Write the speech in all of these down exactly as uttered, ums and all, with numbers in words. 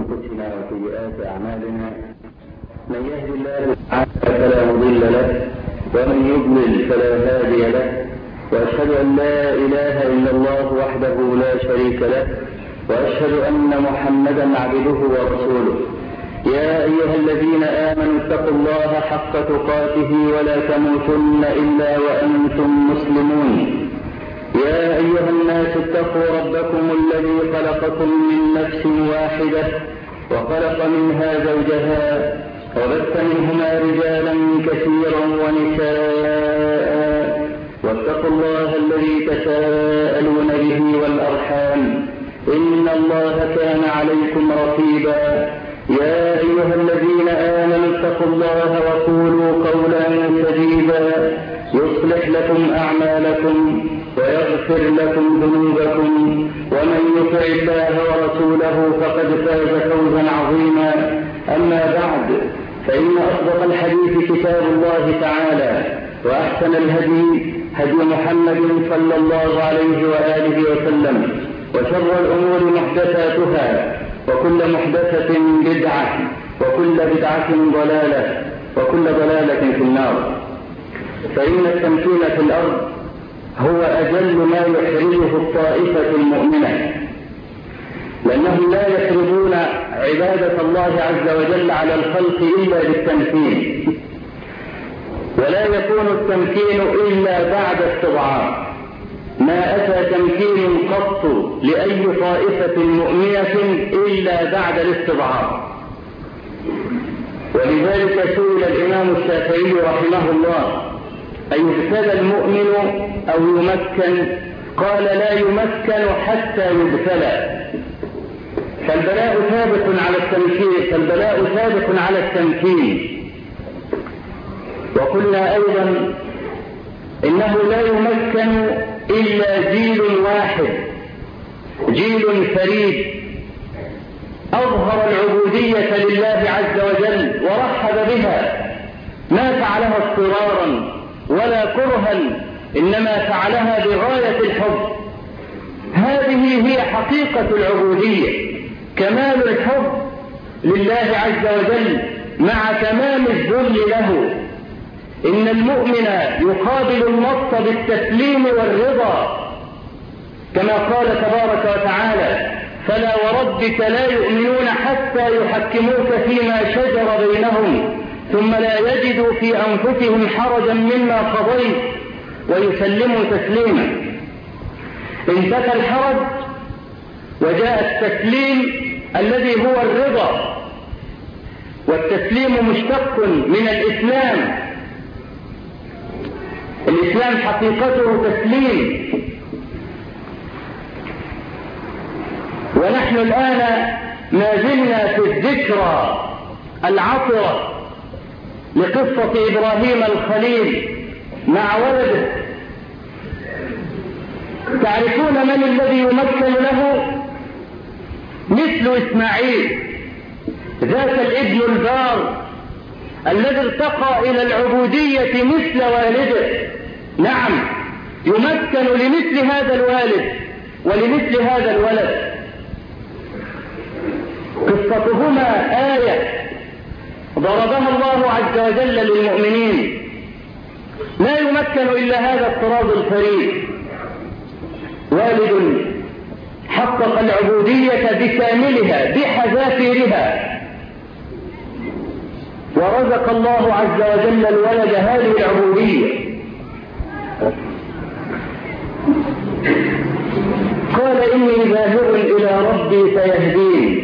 أنفسنا وسيئات أعمالنا من يهد الله تعالى فلا مضل له ومن يضلل فلا هادي له، وأشهد أن لا إله إلا الله وحده لا شريك له، وأشهد أن محمدا عبده ورسوله. يا أيها الذين آمنوا اتقوا الله حق تقاته ولا تموتن إلا وأنتم مسلمون. يا أيها الناس اتقوا ربكم الذي خلقكم من نفس واحدة وخلق منها زوجها وبث منهما رجالا كثيرا ونساء، واتقوا الله الذي تساءلون به والأرحام إن الله كان عليكم رقيبا. يا أيها الذين آمنوا اتقوا الله وقولوا قولا سديدا يصلح لكم أعمالكم ويغفر لكم ذنوبكم، ومن يطع الله ورسوله فقد فاز فوزا عظيما. أما بعد، فإن أصدق الحديث كتاب الله تعالى، وأحسن الهدي هدي محمد صلى الله عليه وآله وسلم، وشر الأمور محدثاتها، وكل محدثة بدعة، وكل بدعة ضلالة، وكل ضلالة في النار. فإن التمكين في الأرض هو أجل ما يحرزه الطائفة المؤمنة، لأنهم لا يحرزون عبادة الله عز وجل على الخلق إلا بالتمكين، ولا يكون التمكين إلا بعد استضعاف. ما أتى تمكين قط لأي طائفة مؤمنة إلا بعد الاستضعاف. ولذلك سئل الإمام الشافعي رحمه الله: أيبتلى المؤمن أو يمكن؟ قال: لا يمكن حتى يبتلى. فالبلاء سابق على التمكين فالبلاء سابق على التمكين. وقلنا أيضا إنه لا يمكن إلا جيل واحد، جيل فريد أظهر العبودية لله عز وجل ورحب بها، ما فعلها اضطرارا ولا كرها، إنما فعلها بغاية الحب. هذه هي حقيقة العبودية، كمال الحب لله عز وجل مع تمام الذل له. إن المؤمن يقابل النص بالتسليم والرضا، كما قال تبارك وتعالى: فلا وربك لا يؤمنون حتى يحكموك فيما شجر بينهم ثم لا يجدوا في أنفسهم حرجا مما قضيت ويسلموا تسليما. انتفى الحرج وجاء التسليم الذي هو الرضا، والتسليم مشتق من الإسلام. الإسلام حقيقته تسليم. ونحن الآن ما زلنا في الذكرى العطرة لقصة إبراهيم الخليل مع ولده. تعرفون من الذي يمثل له؟ مثل إسماعيل، ذاك الابن البار الذي ارتقى إلى العبودية مثل والده. نعم، يمكن لمثل هذا الوالد ولمثل هذا الولد. قصتهما آية ضربها الله عز وجل للمؤمنين. لا يمكن إلا هذا الطراز الفريد، والد حقق العبودية بكاملها بحذافيرها، ورزق الله عز وجل الولد هذه العبودية. قال: إني ذاهب إلى ربي سيهدين،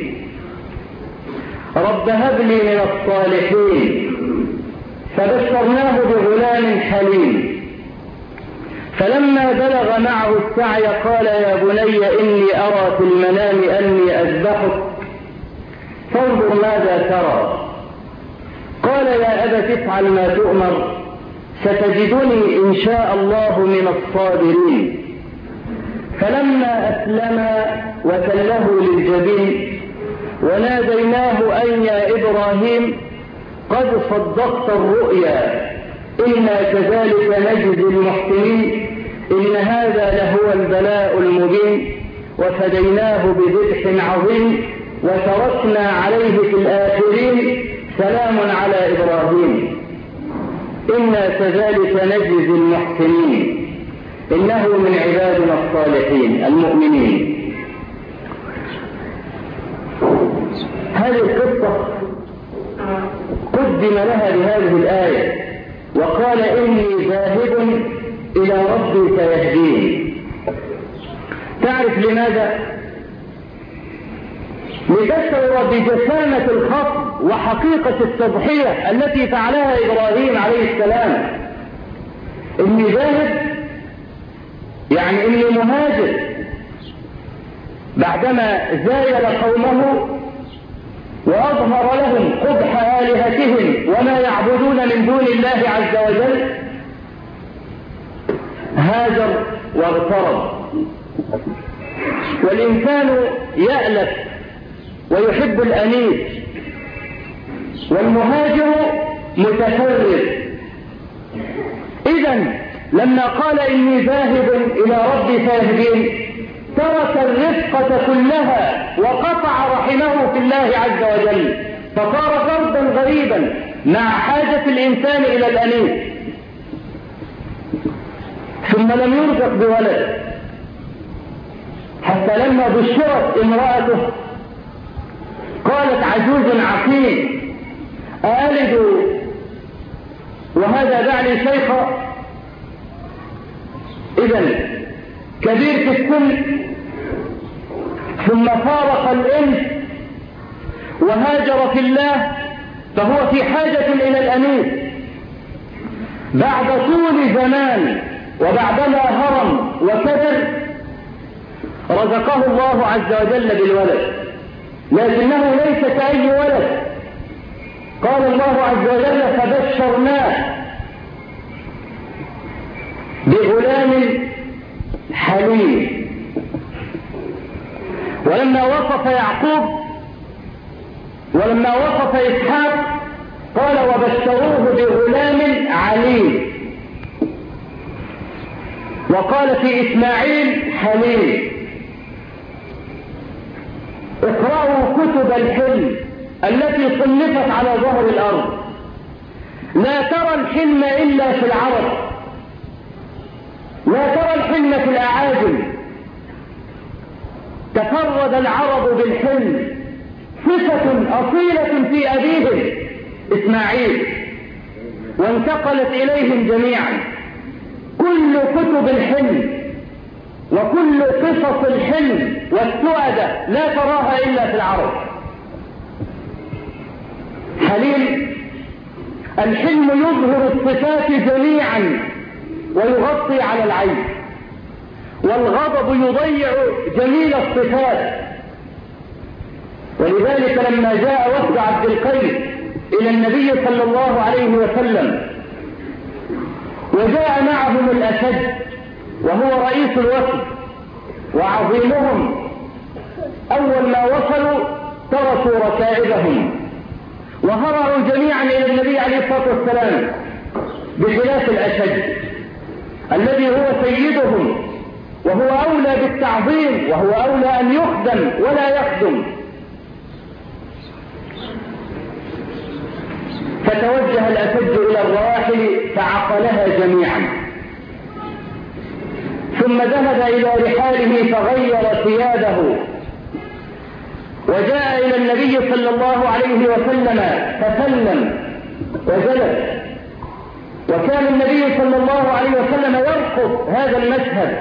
رب هب لي من الصالحين. فبشرناه بغلام حليم. فلما بلغ معه السعي قال: يا بني إني أرى في المنام أني أذبحك فانظر ماذا ترى. قال: يا أبت افعل ما تؤمر، ستجدني إن شاء الله من الصابرين. فلما أسلما وتله للجبين وناديناه أن يا إبراهيم قد صدقت الرؤيا إنا كذلك نجزي المحسنين إن هذا لهو البلاء المبين وفديناه بذبح عظيم وتركنا عليه في الآخرين سلام على إبراهيم إنا كذلك نجزي المحسنين إنه من عبادنا الصالحين المؤمنين. هذه القصة قدم لها بهذه الآية وقال إني ذاهب إلى ربي سيهدين. تعرف لماذا؟ لتشعر بجسامة الخط وحقيقة التضحية التي فعلها إبراهيم عليه السلام. إني ذاهب يعني إني مهاجر بعدما زايل قومه وأظهر لهم قبح آلهتهم وما يعبدون من دون الله عز وجل، هاجر واغترب. والإنسان يألف ويحب الأنيس، والمهاجر متفرد. إذن لما قال إني ذاهب إلى ربي سيهدين ترك الرفقة كلها وقطع رحمه في الله عز وجل، فصار فردا غريبا مع حاجة الإنسان إلى الأنيس. ثم لم يرزق بولد حتى لما بشرت امرأته قالت عجوز عقيم أألد وهذا بعلي شيخا؟ إذن كبير في السن ثم فارق الإنس وهاجر في الله، فهو في حاجة إلى الأنيس بعد طول زمان. وبعدما هرم وكبر رزقه الله عز وجل بالولد، لكنه ليس كأي ولد. قال الله عز وجل فبشرناه بغلام حليم. ولما وصف يعقوب ولما وصف إسحاق قال وبشروه بغلام عليم، وقال في إسماعيل حليم. اقرأوا كتب الحلم التي صنفت على ظهر الأرض، لا ترى الحلم إلا في العرب، لا ترى الحلم في الأعاجم. تفرد العرب بالحلم، صفة أصيلة في أبيهم إسماعيل، وانتقلت إليهم جميعا. كل كتب الحلم وكل قصص الحلم والسؤدة لا تراها إلا في العرب. حليم، الحلم يظهر الصفات جميعا ويغطي على العين، والغضب يضيع جميل الصفات. ولذلك لما جاء وفد عبد القيس إلى النبي صلى الله عليه وسلم وجاء معهم الأسد وهو رئيس الوفد وعظيمهم، أول ما وصلوا تركوا ركائبهم وهرعوا جميعا إلى النبي عليه الصلاة والسلام، بخلاف الأسد الذي هو سيدهم وهو أولى بالتعظيم وهو أولى أن يخدم ولا يخدم. فتوجه الأسد إلى الرواحل فعقلها جميعا، ثم ذهب إلى رحاله فغير ثيابه وجاء إلى النبي صلى الله عليه وسلم فسلم وجلس. وكان النبي صلى الله عليه وسلم يرقب هذا المشهد،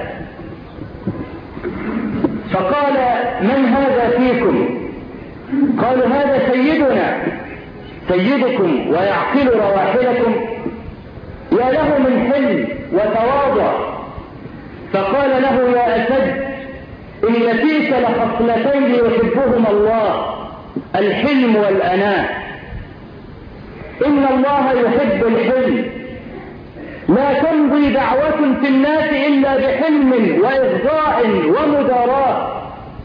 فقال من هذا فيكم؟ قالوا هذا سيدنا سيدكم ويعقل رواحلكم. يا له من حلم وتواضع. فقال له يا أسد إن فيك لخصلتين يحبهما الله، الحلم والأناء. إن الله يحب الحلم، لا تمضي دعوة في الناس إلا بحلم وإغضاء ومداراة.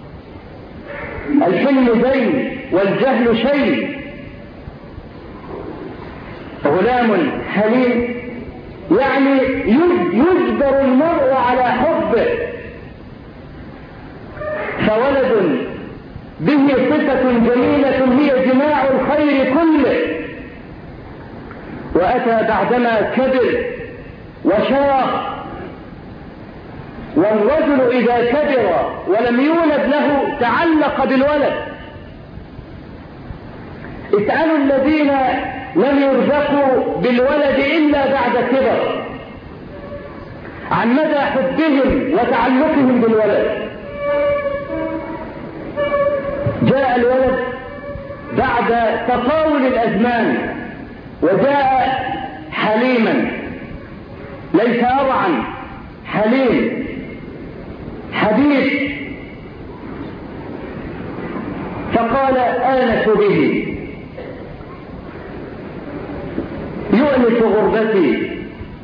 الحلم دين والجهل شيء. غلام حليم يعني يجبر المرء على حبه، فولد به صفة جميلة هي جماع الخير كله، وأتى بعدما كبر وشاخ. والرجل إذا كبر ولم يولد له تعلق بالولد. اسألوا الذين لم يرزقوا بالولد إلا بعد كبر عن مدى حبهم وتعلقهم بالولد. جاء الولد بعد تطاول الأزمان، وجاء حليما، ليس أرعا، حليم حديث. فقال آنس به، يؤنس غربتي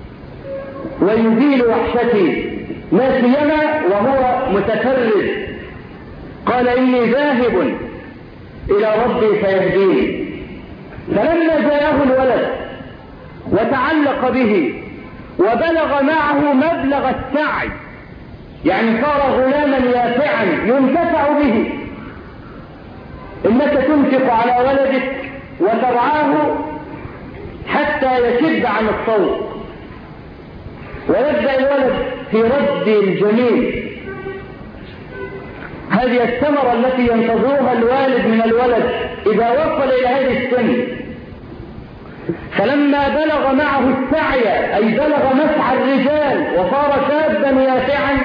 ويزيل وحشتي، لا سيما وهو متفرد. قال إني ذاهب إلى ربي سيهديني. فلما جاءه الولد وتعلق به وبلغ معه مبلغ السعي، يعني صار غلاما يافعا ينتفع به. إنك تنفق على ولدك وترعاه حتى يشد عن الصوت، ويبدأ الولد في رد الجميل. هذه الثمرة التي ينتظرها الوالد من الولد إذا وصل إلى هذه السن. فلما بلغ معه السعي، أي بلغ مسعى الرجال وصار شابا يافعا،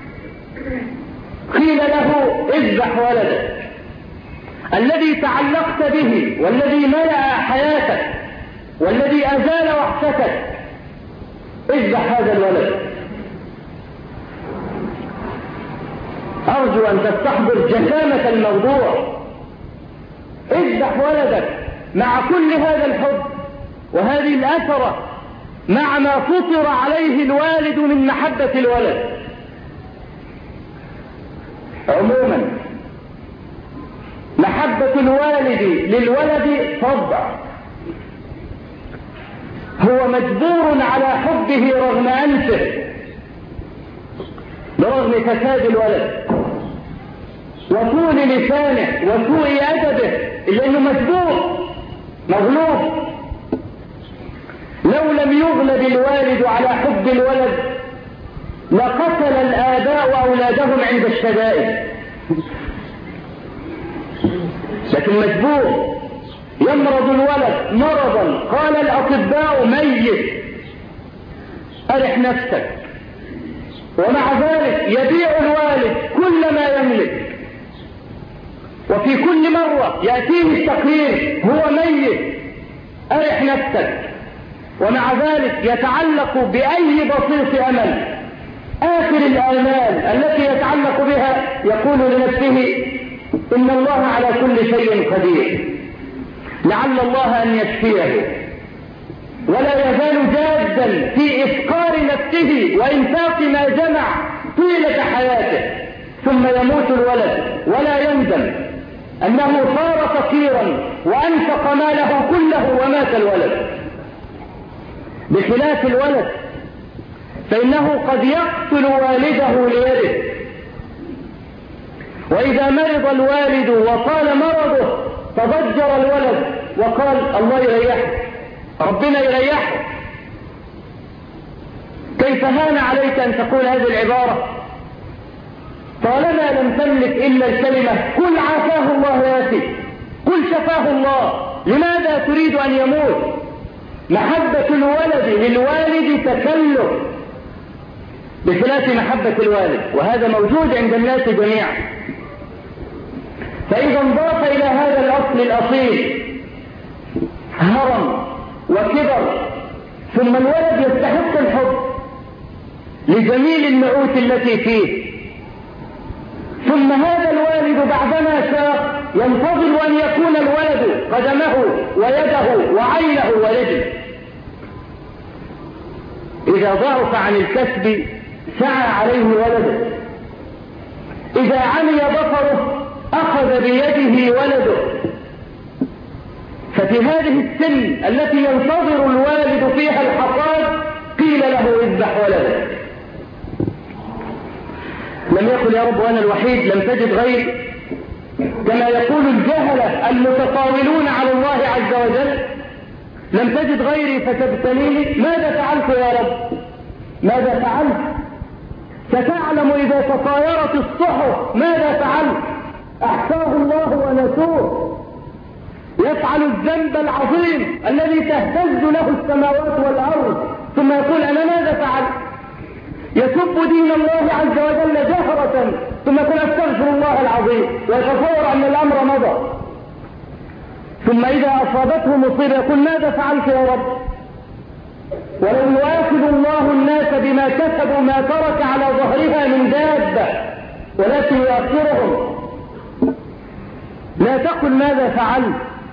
قيل له اذبح ولدك الذي تعلقت به والذي ملأ حياتك والذي أزال وحشتك، اذبح هذا الولد. أرجو أن تستحضر جسامة الموضوع. اذبح ولدك مع كل هذا الحب وهذه الأثرة، مع ما فطر عليه الوالد من محبة الولد. عموما محبة الوالد للولد طبع، هو مجبور على حبه رغم أنفه، برغم فساد الولد وطول لسانه وسوء أدبه، إلا أنه مجبور مغلوب. لو لم يغلب الوالد على حب الولد لقتل الآباء أولادهم عند الشدائد، لكن مجبور. يمرض الولد مرضا قال الأطباء ميت، أرح نفسك، ومع ذلك يبيع الوالد كل ما يملك، وفي كل مرة يأتيه التقرير هو ميت، أرح نفسك، ومع ذلك يتعلق بأي بسيط أمل. آخر الآمال التي يتعلق بها يقول لنفسه إن الله على كل شيء قدير، لعل الله أن يشفيه، ولا يزال جادا في إفقار نفسه وإنفاق ما جمع طيلة حياته، ثم يموت الولد ولا يندم أنه صار فقيرا وأنفق ماله كله ومات الولد. بخلاف الولد فإنه قد يقتل والده ليده، وإذا مرض الوالد وطال مرضه تضجر الولد وقال الله يريحه، ربنا يريحه. كيف هان عليك أن تقول هذه العبارة طالما لم تملك إلا الكلمة قل عافاه الله ياتي، قل شفاه الله، لماذا تريد أن يموت؟ محبة الولد للوالد تكلف بخلاف محبة الوالد، وهذا موجود عند الناس جميعا. فإذا انضاف إلى هذا الأصل الأصيل هرم وكبر، ثم الولد يستحق الحب لجميل النعوت التي فيه، ثم هذا الوالد بعدما شاق ينتظر أن يكون الولد قدمه ويده وعينه ورجله. إذا ضعف عن الكسب سعى عليه ولده، إذا عمي بصره أخذ بيده ولده. ففي هذه السن التي ينتظر الوالد فيها الحصاد قيل له اذبح ولدك. لم يقل يا رب وأنا الوحيد لم تجد غيري، كما يقول الجهلة المتطاولون على الله عز وجل: لم تجد غيري فتبتليني، ماذا فعلت يا رب؟ ماذا فعلت؟ ستعلم إذا تطايرت الصحف ماذا فعلت. أحصاه الله ونسوه. يفعل الذنب العظيم الذي تهتز له السماوات والأرض ثم يقول: أنا ماذا فعلت؟ يسب دين الله عز وجل جهرة ثم يقول: أستغفر الله العظيم، ويتصور أن الأمر مضى. ثم إذا أصابته مصيبة يقول: ماذا فعلت يا رب؟ ولو يؤاخذ الله الناس بما كسبوا ما ترك على ظهرها من دابة ولكن يؤخرهم. لا تقل ماذا فعلت،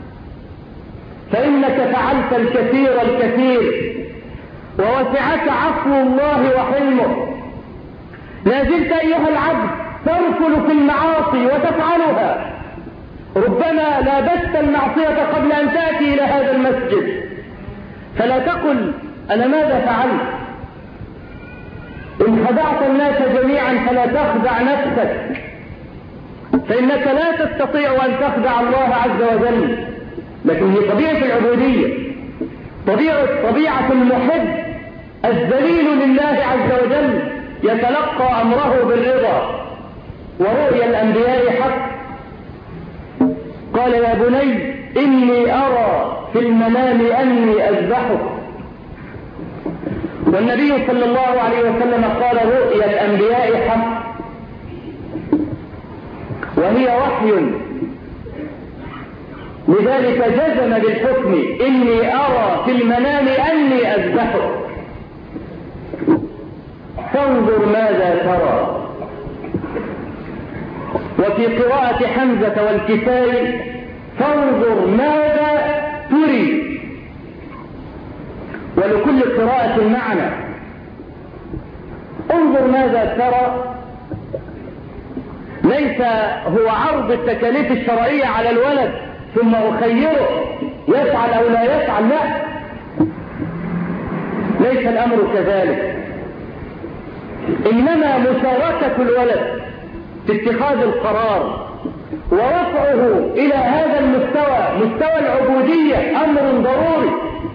فإنك فعلت الكثير الكثير ووسعك عفو الله وحلمه. لا زلت أيها العبد تركل في المعاصي وتفعلها. ربما لابست المعصية قبل أن تأتي إلى هذا المسجد، فلا تقل: أنا ماذا فعلت؟ إن خدعت الناس جميعا فلا تخدع نفسك، فإنك لا تستطيع أن تخدع الله عز وجل. لكن هي طبيعة العبودية، طبيعة, طبيعة المحب الذليل لله عز وجل، يتلقى أمره بالرضا. ورؤيا الأنبياء حق. قال: يا بني إني أرى في المنام أني أذبحك. والنبي صلى الله عليه وسلم قال: رؤيا الأنبياء حق، وهي وحي، لذلك جزم بالحكم: إني أرى في المنام أني أذبحك فانظر ماذا ترى. وفي قراءة حمزة والكسائي: فانظر ماذا تري. ولكل قراءة معنى. انظر ماذا ترى ليس هو عرض التكاليف الشرعية على الولد ثم أخيره يفعل أو لا يفعل، لا، ليس الأمر كذلك. إنما مشاركة الولد في اتخاذ القرار ورفعه إلى هذا المستوى، مستوى العبودية، أمر ضروري.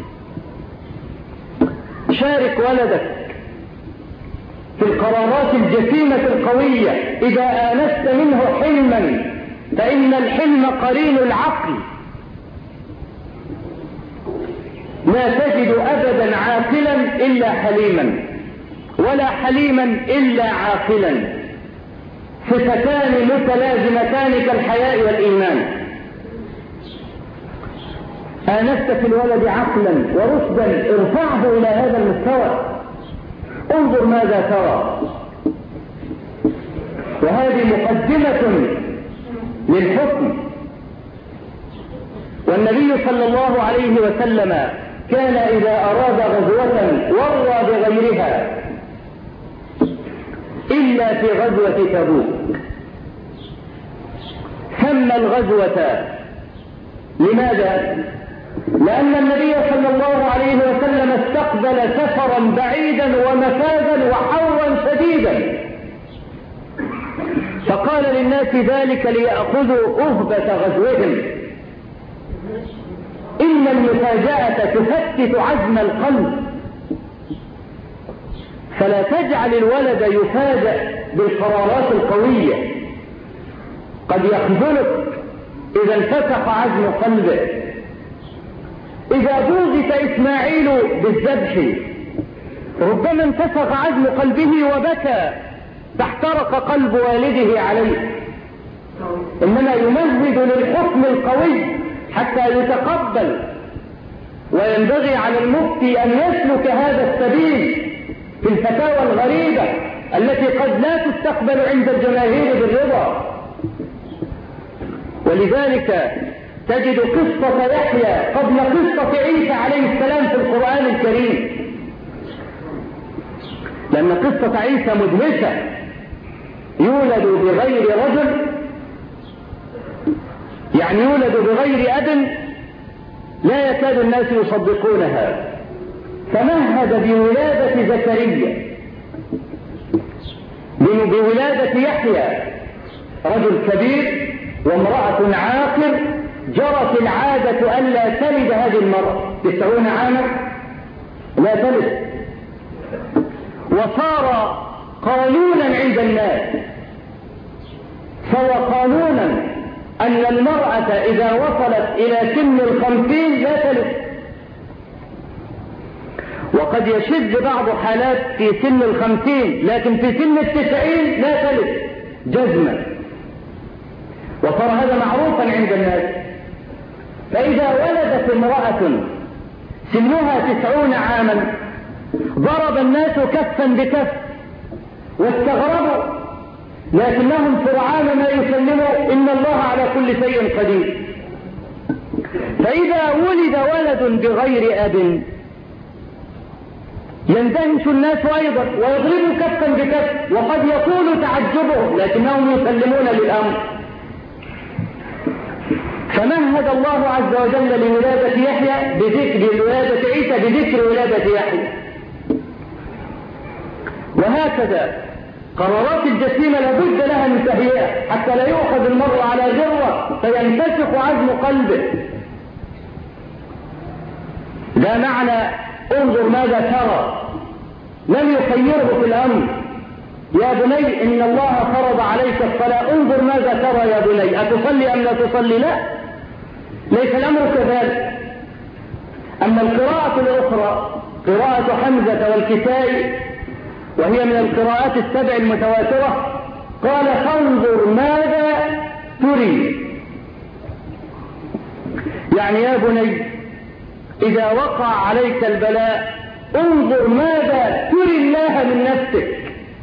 شارك ولدك في القرارات الجسيمة القوية إذا آنست منه حلما، فإن الحلم قرين العقل. لا تجد أبدا عاقلا إلا حليما، ولا حليما إلا عاقلا، صفتان متلازمتان كالحياء والإيمان. آنست في الولد عقلا ورشدا، ارفعه إلى هذا المستوى. انظر ماذا ترى. وهذه مقدمة للحكم. والنبي صلى الله عليه وسلم كان إذا أراد غزوة ورى بغيرها إلا في غزوة تبوك. سمى الغزوة لماذا؟ لأن النبي صلى الله عليه وسلم استقبل سفرا بعيدا ومفازا وحرا شديدا، فقال للناس ذلك ليأخذوا أهبة غزوهم. إن المفاجأة تفتت عزم القلب، فلا تجعل الولد يفاجأ بالقرارات القوية، قد يخذلك إذا انفتح عزم قلبه. إذا بوغت إسماعيل بالذبح ربما انتفخ عزم قلبه وبكى فاحترق قلب والده عليه، إنما يمهد للحكم القوي حتى يتقبل. وينبغي على المفتي أن يسلك هذا السبيل في الفتاوى الغريبة التي قد لا تستقبل عند الجماهير بالرضا. ولذلك تجد قصة يحيى قبل قصة عيسى عليه السلام في القرآن الكريم، لأن قصة عيسى مدهشة. يولد بغير رجل، يعني يولد بغير أب، لا يكاد الناس يصدقونها. فمهد بولادة زكريا، بولادة يحيى، رجل كبير وامرأة عاقر جرت العادة ألا تلد هذه المرأة تسعون عاما لا تلد، وصار قانونا عند الناس، صار قانونا أن المرأة إذا وصلت إلى سن الخمسين لا تلد، وقد يشذ بعض حالات في سن الخمسين لكن في سن التسعين لا تلد جزما، وصار هذا معروفا عند الناس. فإذا ولدت امرأة سنها تسعون عاما ضرب الناس كفا بكف واستغربوا، لكنهم سرعان ما يسلموا إن الله على كل شيء قدير. فإذا ولد ولد بغير أب يندهش الناس أيضا ويضربوا كفا بكف، وقد يطول تعجبهم لكنهم يسلمون للأمر. فمهد الله عز وجل لولادة يحيى بذكر ولادة عيسى بذكر ولادة يحيى. وهكذا قرارات الجسيمة لابد لها من تهيئة حتى لا يؤخذ المرء على جرة فينتشق عزم قلبه. لا معنى انظر ماذا ترى، لم يخيره في الأمر. يا بني إن الله فرض عليك الصلاة، انظر ماذا ترى يا بني، أتصلي أم لا تصلي؟ لا، ليس الأمر كذلك. أما القراءة الأخرى قراءة حمزة والكسائي وهي من القراءات السبع المتواترة، قال فانظر ماذا تري، يعني يا بني إذا وقع عليك البلاء انظر ماذا تري الله من نفسك،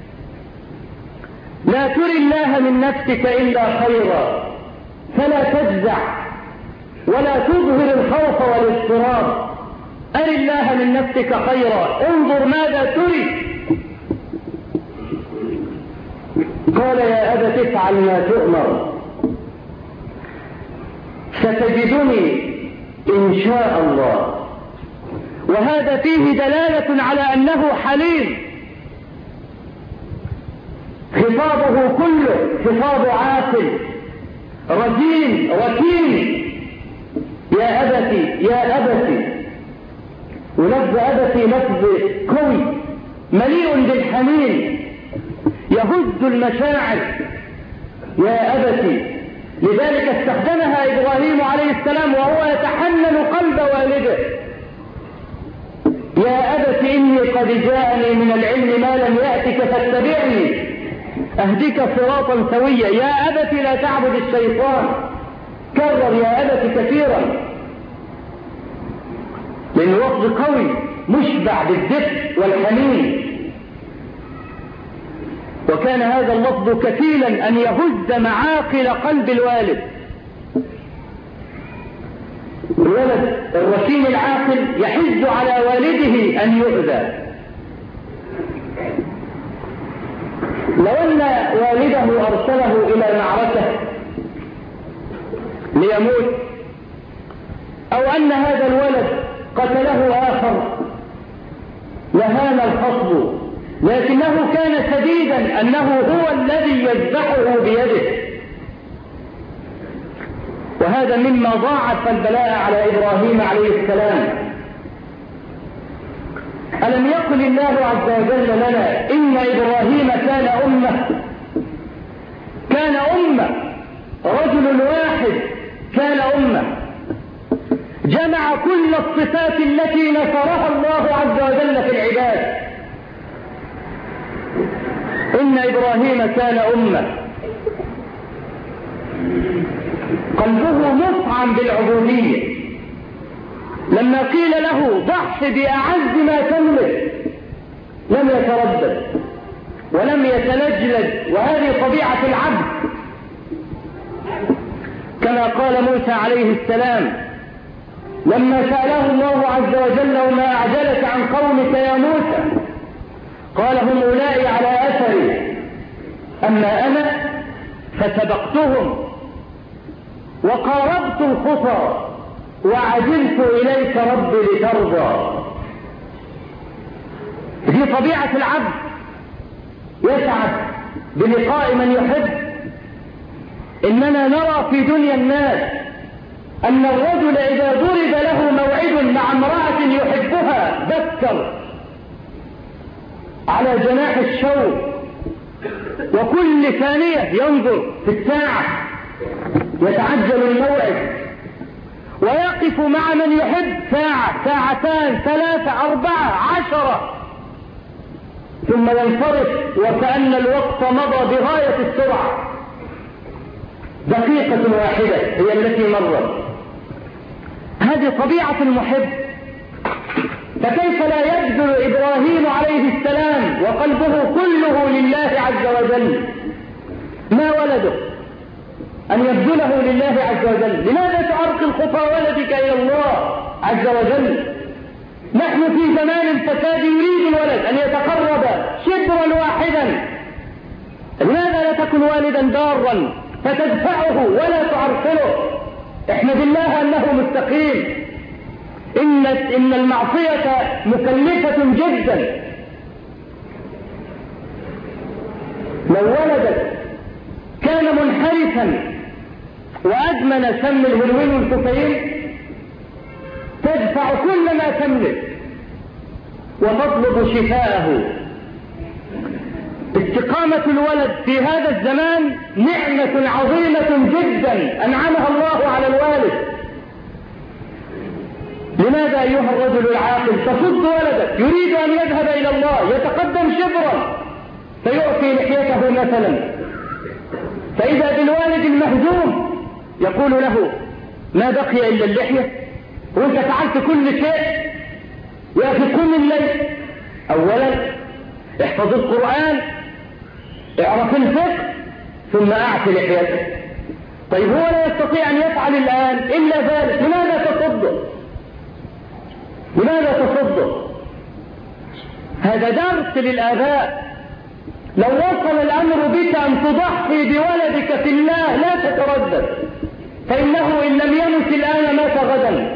لا تري الله من نفسك إلا خيرا، فلا تجزع ولا تظهر الخوف والاضطراب، أر الله من نفسك خيرا، انظر ماذا تري. قال يا أبت افعل ما تؤمر ستجدني إن شاء الله. وهذا فيه دلالة على أنه حليم، خطابه كله خطاب عاقل رزين ركين. يا أبتي يا أبتي، ولفظ أبتي لفظ قوي مليء بالحنين يهز المشاعر. يا أبتي، لذلك استخدمها إبراهيم عليه السلام وهو يتحنن قلب والده. يا أبت إني قد جاءني من العلم ما لم يأتك فاتبعني أهدك صراطا سويا. يا أبت لا تعبد الشيطان، كرر يا أبت كثيرا، لأنه لفظ قوي مشبع بالدفء والحنين. وكان هذا اللفظ كفيلا أن يهز معاقل قلب الوالد. الولد الرشيم العاقل يحز على والده أن يؤذى. لو أن والده أرسله إلى معركة ليموت، أو أن هذا الولد قتله آخر لهان الخصب، لكنه كان شديدا أنه هو الذي يذبحه بيده. وهذا مما ضاعف البلاء على إبراهيم عليه السلام. ألم يقل الله عز وجل لنا إن إبراهيم كان أمة، كان أمة، رجل واحد كان أمة، جمع كل الصفات التي نصرها الله عز وجل في العباد. إن إبراهيم كان أمة، قلبه مطعم بالعبودية. لما قيل له ضحي بأعز ما تملك لم يتردد ولم يتلجلج، وهذه طبيعة العبد. كما قال موسى عليه السلام لما سأله الله عز وجل وما أعجلك عن قومك يا موسى، قال هم أولئك على أثري، أما أنا فسبقتهم وقاربت الخطى وعجلت إليك ربي لترضى. دي طبيعة العبد، يسعد بلقاء من يحب إننا نرى في دنيا الناس أن الرجل إذا ضرب له موعد مع امرأة يحبها بكر على جناح الشوق، وكل ثانية ينظر في الساعة يتعجل الموعد، ويقف مع من يحب ساعة ساعتان ثلاثة أربعة عشرة، ثم ينصرف وكأن الوقت مضى بغاية السرعة. دقيقة واحدة هي التي مرت. هذه طبيعة المحب. فكيف لا يبذل إبراهيم عليه السلام وقلبه كله لله عز وجل ما ولده أن يبذله لله عز وجل؟ لماذا تعرقل خطى ولدك إلى الله عز وجل؟ نحن في زمان الفساد يريد الولد أن يتقرب شبرا واحدا. لماذا لا تكن والدا بارا فتدفعه ولا تعرقله؟ احمد الله أنه مستقيم. إن إن المعصية مكلفة جدا. لو ولدك كان منحرفا وأدمن سم الهروين والكوكايين تدفع كل ما تملك وتطلب شفاءه. استقامة الولد في هذا الزمان نعمة عظيمة جدا أنعمها الله على الوالد. لماذا أيها الرجل العاقل تصد ولدك يريد أن يذهب إلى الله يتقدم شبرا فيعطي لحيته مثلا، فإذا بالوالد المهزوم يقول له ما بقي إلا اللحية وانت فعلت كل شيء؟ يا أخي قم الليل، أولا احفظ القرآن، اعرف الفقه، ثم أعف لحيته. طيب هو لا يستطيع أن يفعل الآن إلا ذلك، لماذا تصده؟ لماذا تصده؟ هذا درس للآباء. لو وصل الأمر بك أن تضحي بولدك في الله لا تتردد، فإنه إن لم يمت الآن مات غدا،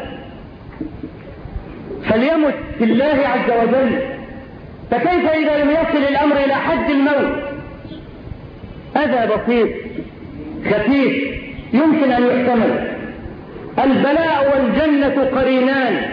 فليمت في الله عز وجل. فكيف إذا لم يصل الأمر إلى حد الموت؟ هذا بسيط خفيف يمكن أن يحتمل. البلاء والجنة قرينان،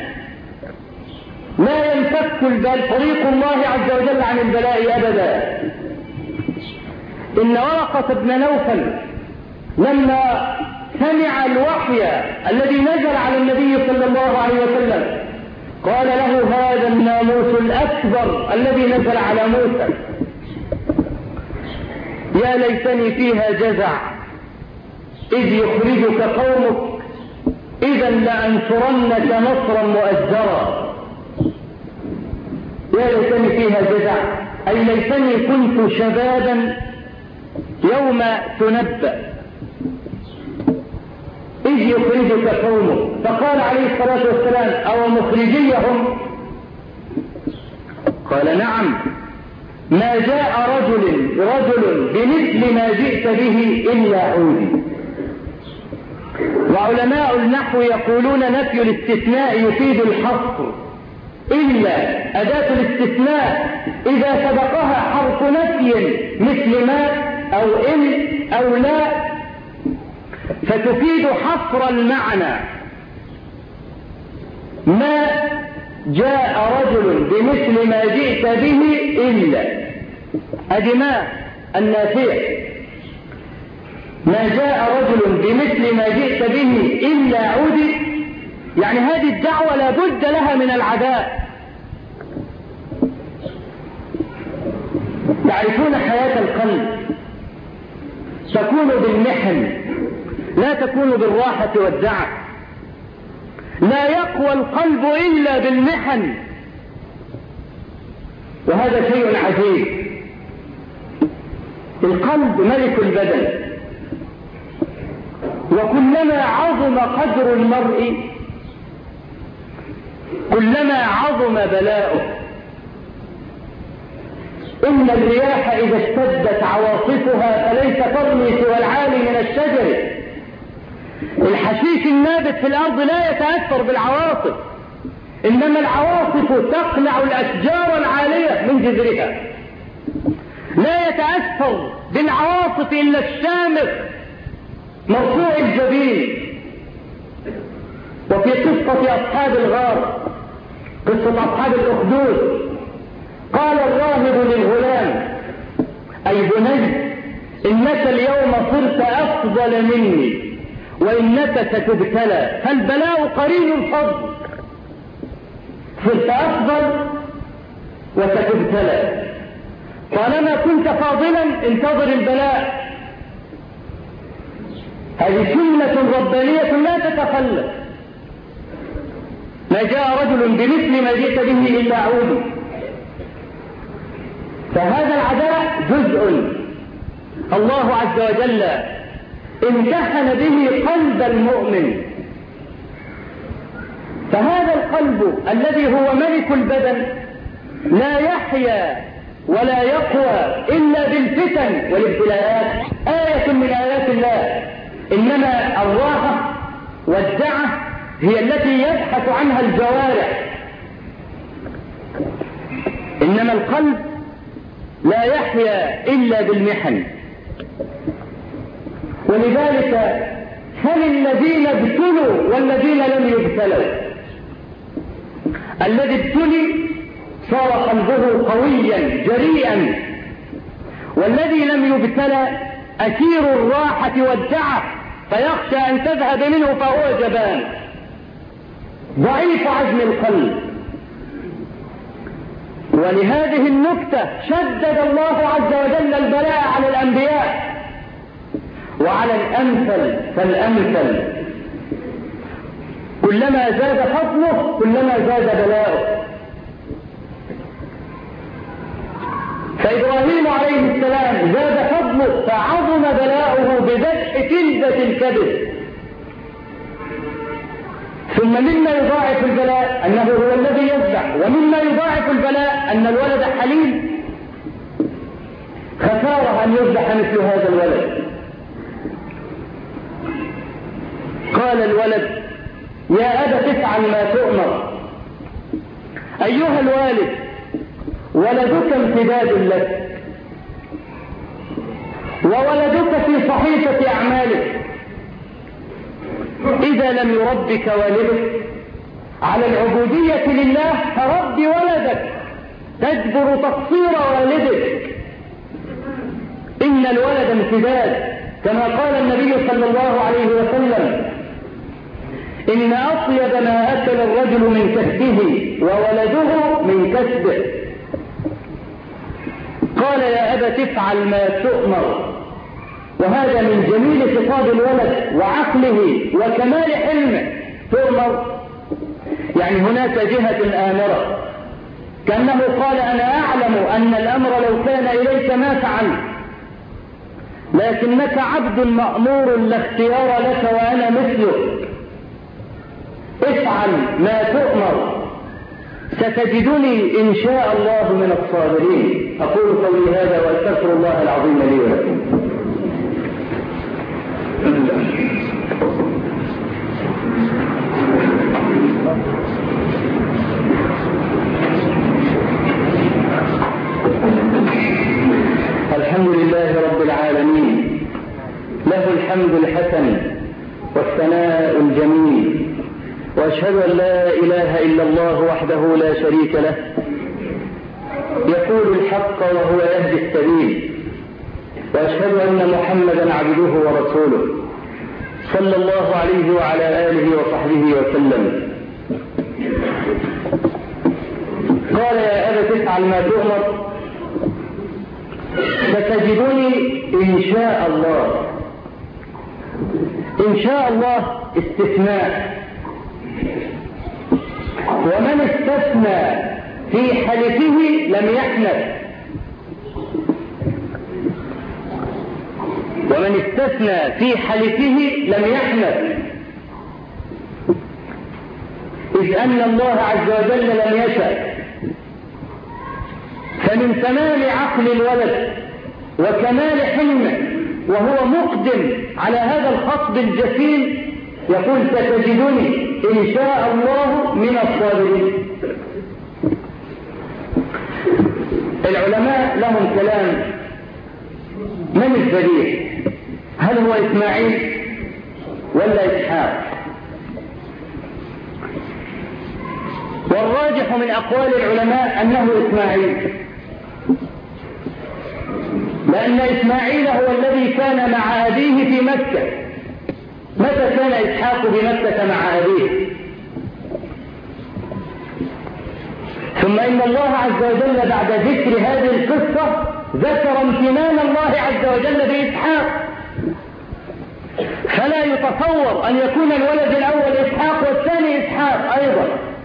لا ينفك البال طريق الله عز وجل عن البلاء أبدا. إن ورقة بن نوفل لما سمع الوحي الذي نزل على النبي صلى الله عليه وسلم قال له هذا الناموس الأكبر الذي نزل على موسى، يا ليتني فيها جزع إذ يخرجك قومك إذا لأنصرنك نصرا مؤزرا. يا ليتني فيها جزع أي ليتني كنت شبابا يوم تنبأ إذ يخرجك قومك. فقال عليه الصلاة والسلام أو مخرجيهم؟ قال نعم، ما جاء رجل رجل بمثل ما جئت به إلا عودي. وعلماء النحو يقولون نفي الاستثناء يفيد الحصر، إلا أداة الاستثناء إذا سبقها حرف نفي مثل ما أو إن أو لا فتفيد حصر المعنى. ما جاء رجل بمثل ما جئت به إلا أدي ما النافية، ما جاء رجل بمثل ما جئت به إلا عودي، يعني هذه الدعوة لا بد لها من العداء. تعرفون حياة القلب تكون بالمحن لا تكون بالراحة والدعم. لا يقوى القلب إلا بالمحن، وهذا شيء عجيب. القلب ملك البدن، وكلما عظم قدر المرء كلما عظم بلاؤه. إن الرياح إذا اشتدت عواصفها فليس ترمي سوى العالي من الشجر. الحشيش النابت في الأرض لا يتأثر بالعواصف، إنما العواصف تقلع الأشجار العالية من جذرها. لا يتأثر بالعواصف إلا الشامخ مرفوع الجبين. وفي قصة أصحاب الغار، قصة أصحاب الأخدود، قال الراهب للغلام: أي بني، إنك اليوم صرت أفضل مني وإنك ستبتلى، فالبلاء قرين الفضل. صرت أفضل وستبتلى، طالما كنت فاضلا انتظر البلاء. هذه سنة ربانية لا تتخلف. ما جاء رجل بمثل ما جئت به إلا عود. فهذا العداء جزء الله عز وجل امتحن به قلب المؤمن. فهذا القلب الذي هو ملك البدن لا يحيا ولا يقوى إلا بالفتن والابتلاءات. آية من آيات الله. إنما الراحة والدعة هي التي يبحث عنها الجوارح، إنما القلب لا يحيا إلا بالمحن. ولذلك فللذين ابتلوا والذين لم يبتلوا. الذي ابتلي صار قلبه قويا جريئا، والذي لم يبتلى أسير الراحة والدعة فيخشى أن تذهب منه فهو جبان ضعيف عزم القلب. ولهذه النكتة شدد الله عز وجل البلاء على الأنبياء، وعلى الأمثل فالأمثل. كلما زاد فضله كلما زاد بلاؤه. فإبراهيم عليه السلام زاد فضله فعظم بلاؤه بذبح كلدة الكبد. ثم مما يضاعف البلاء أنه هو الذي يذبح، ومما يضاعف البلاء أن الولد حليم. خسارة أن يذبح مثل هذا الولد. قال الولد: يا أبت افعل ما تؤمر. أيها الوالد، ولدك امتداد لك، وولدك في صحيفة أعمالك. إذا لم يربك والدك على العبودية لله فرب ولدك تجبر تقصير والدك. إن الولد امتداد، كما قال النبي صلى الله عليه وسلم: إن أطيب ما أكل الرجل من كسبه وولده من كسبه. قال: يا أبت افعل ما تؤمر. وهذا من جميل خطاب الولد وعقله وكمال حلمه. تؤمر يعني هناك جهة آمرة، كأنه قال: أنا أعلم أن الأمر لو كان إليك ما فعلت، لكنك عبد مأمور لا اختيار لك وأنا مثلك. افعل ما تؤمر ستجدني إن شاء الله من الصابرين. أقول قولي هذا وأستغفر الله العظيم لي ولكم. الحمد لله رب العالمين، له الحمد الحسن والثناء الجميل، وأشهد أن لا إله إلا الله وحده لا شريك له، يقول الحق وهو يهدي السبيل، وأشهد أن محمدا عبده ورسوله صلى الله عليه وعلى آله وصحبه وسلم. قال: يا أبت افعل ما تؤمر ستجدني إن شاء الله. إن شاء الله استثناء، ومن استثنى في حلفه لم يحنث، ومن استثنى في حلفه لم يحنث، إذ أن الله عز وجل لم يشأ. فمن تمام عقل الولد وكمال حلمه وهو مقدم على هذا الخطب الجسيم يقول: ستجدني إن شاء الله من الصابرين. العلماء لهم كلام: من الذبيح؟ هل هو إسماعيل ولا إسحاق؟ والراجح من أقوال العلماء أنه إسماعيل، لأن إسماعيل هو الذي كان مع أبيه في مكة. متى كان إسحاق بمكة مع أبيه؟ ثم إن الله عز وجل بعد ذكر هذه القصة ذكر امتنان الله عز وجل بإسحاق، فلا يتصور أن يكون الولد الأول إسحاق والثاني إسحاق أيضا.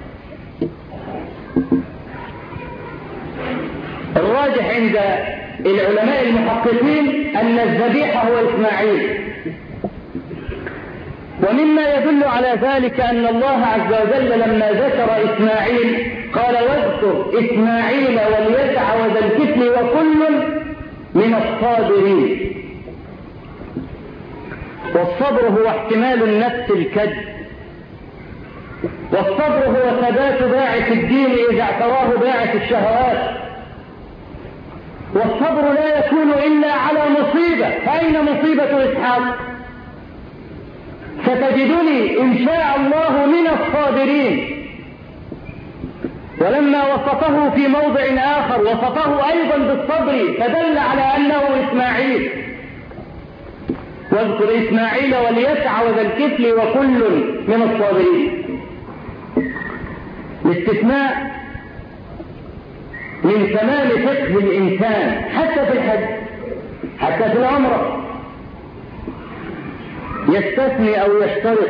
الراجح عند العلماء المحققين أن الذبيح هو إسماعيل. ومما يدل على ذلك أن الله عز وجل لما ذكر إسماعيل قال واذكر إسماعيل واليسع وذا الكفل وكل من الصابرين. والصبر هو احتمال النفس الكد، والصبر هو ثبات باعث الدين إذا اعتراه باعث الشهوات، والصبر لا يكون إلا على مصيبة. فأين مصيبة إسحاق؟ ستجدني إن شاء الله من الصابرين. ولما وصفه في موضع آخر وصفه أيضا بالصبر فدل على أنه إسماعيل. واذكر إسماعيل واليسع وذا الكفل وكل من الصابرين. الاستثناء من كمال فقه الإنسان حتى في الحج، حتى في العمرة يستثني أو يشترط.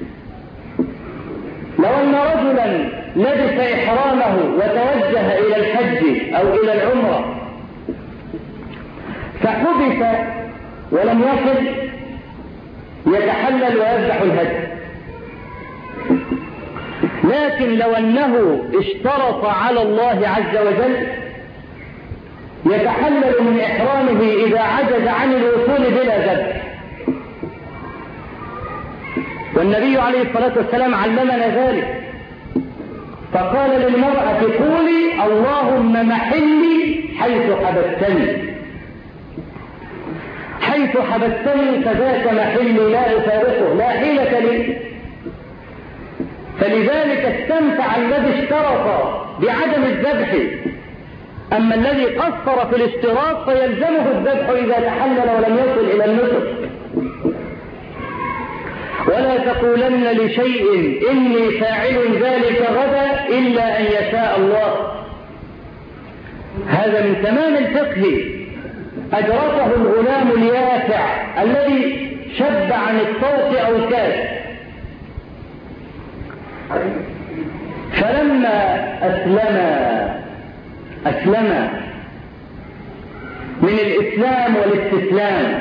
لو أن رجلا لبس إحرامه وتوجه إلى الحج أو إلى العمرة فحبس ولم يصل، يتحلل ويذبح الهدي. لكن لو أنه اشترط على الله عز وجل يتحلل من إحرامه إذا عجز عن الوصول بلا ذبح. والنبي عليه الصلاة والسلام علمنا ذلك، فقال للمرأة قولي اللهم محلي حيث حبستني، حيث حبستني فذاك محلي لا أفارقه لا حيلة لي. فلذلك استمتع الذي اشترط بعدم الذبح، أما الذي قصر في الاشتراط فيلزمه الذبح إذا تحلل ولم يصل إلى النصف. ولا تقولن لشيء إني فاعل ذلك غدا إلا أن يشاء الله. هذا من تمام الفقه أدركه الغلام اليافع الذي شب عن الصوت أو كاد. فلما أسلم أسلم من الإسلام والاستسلام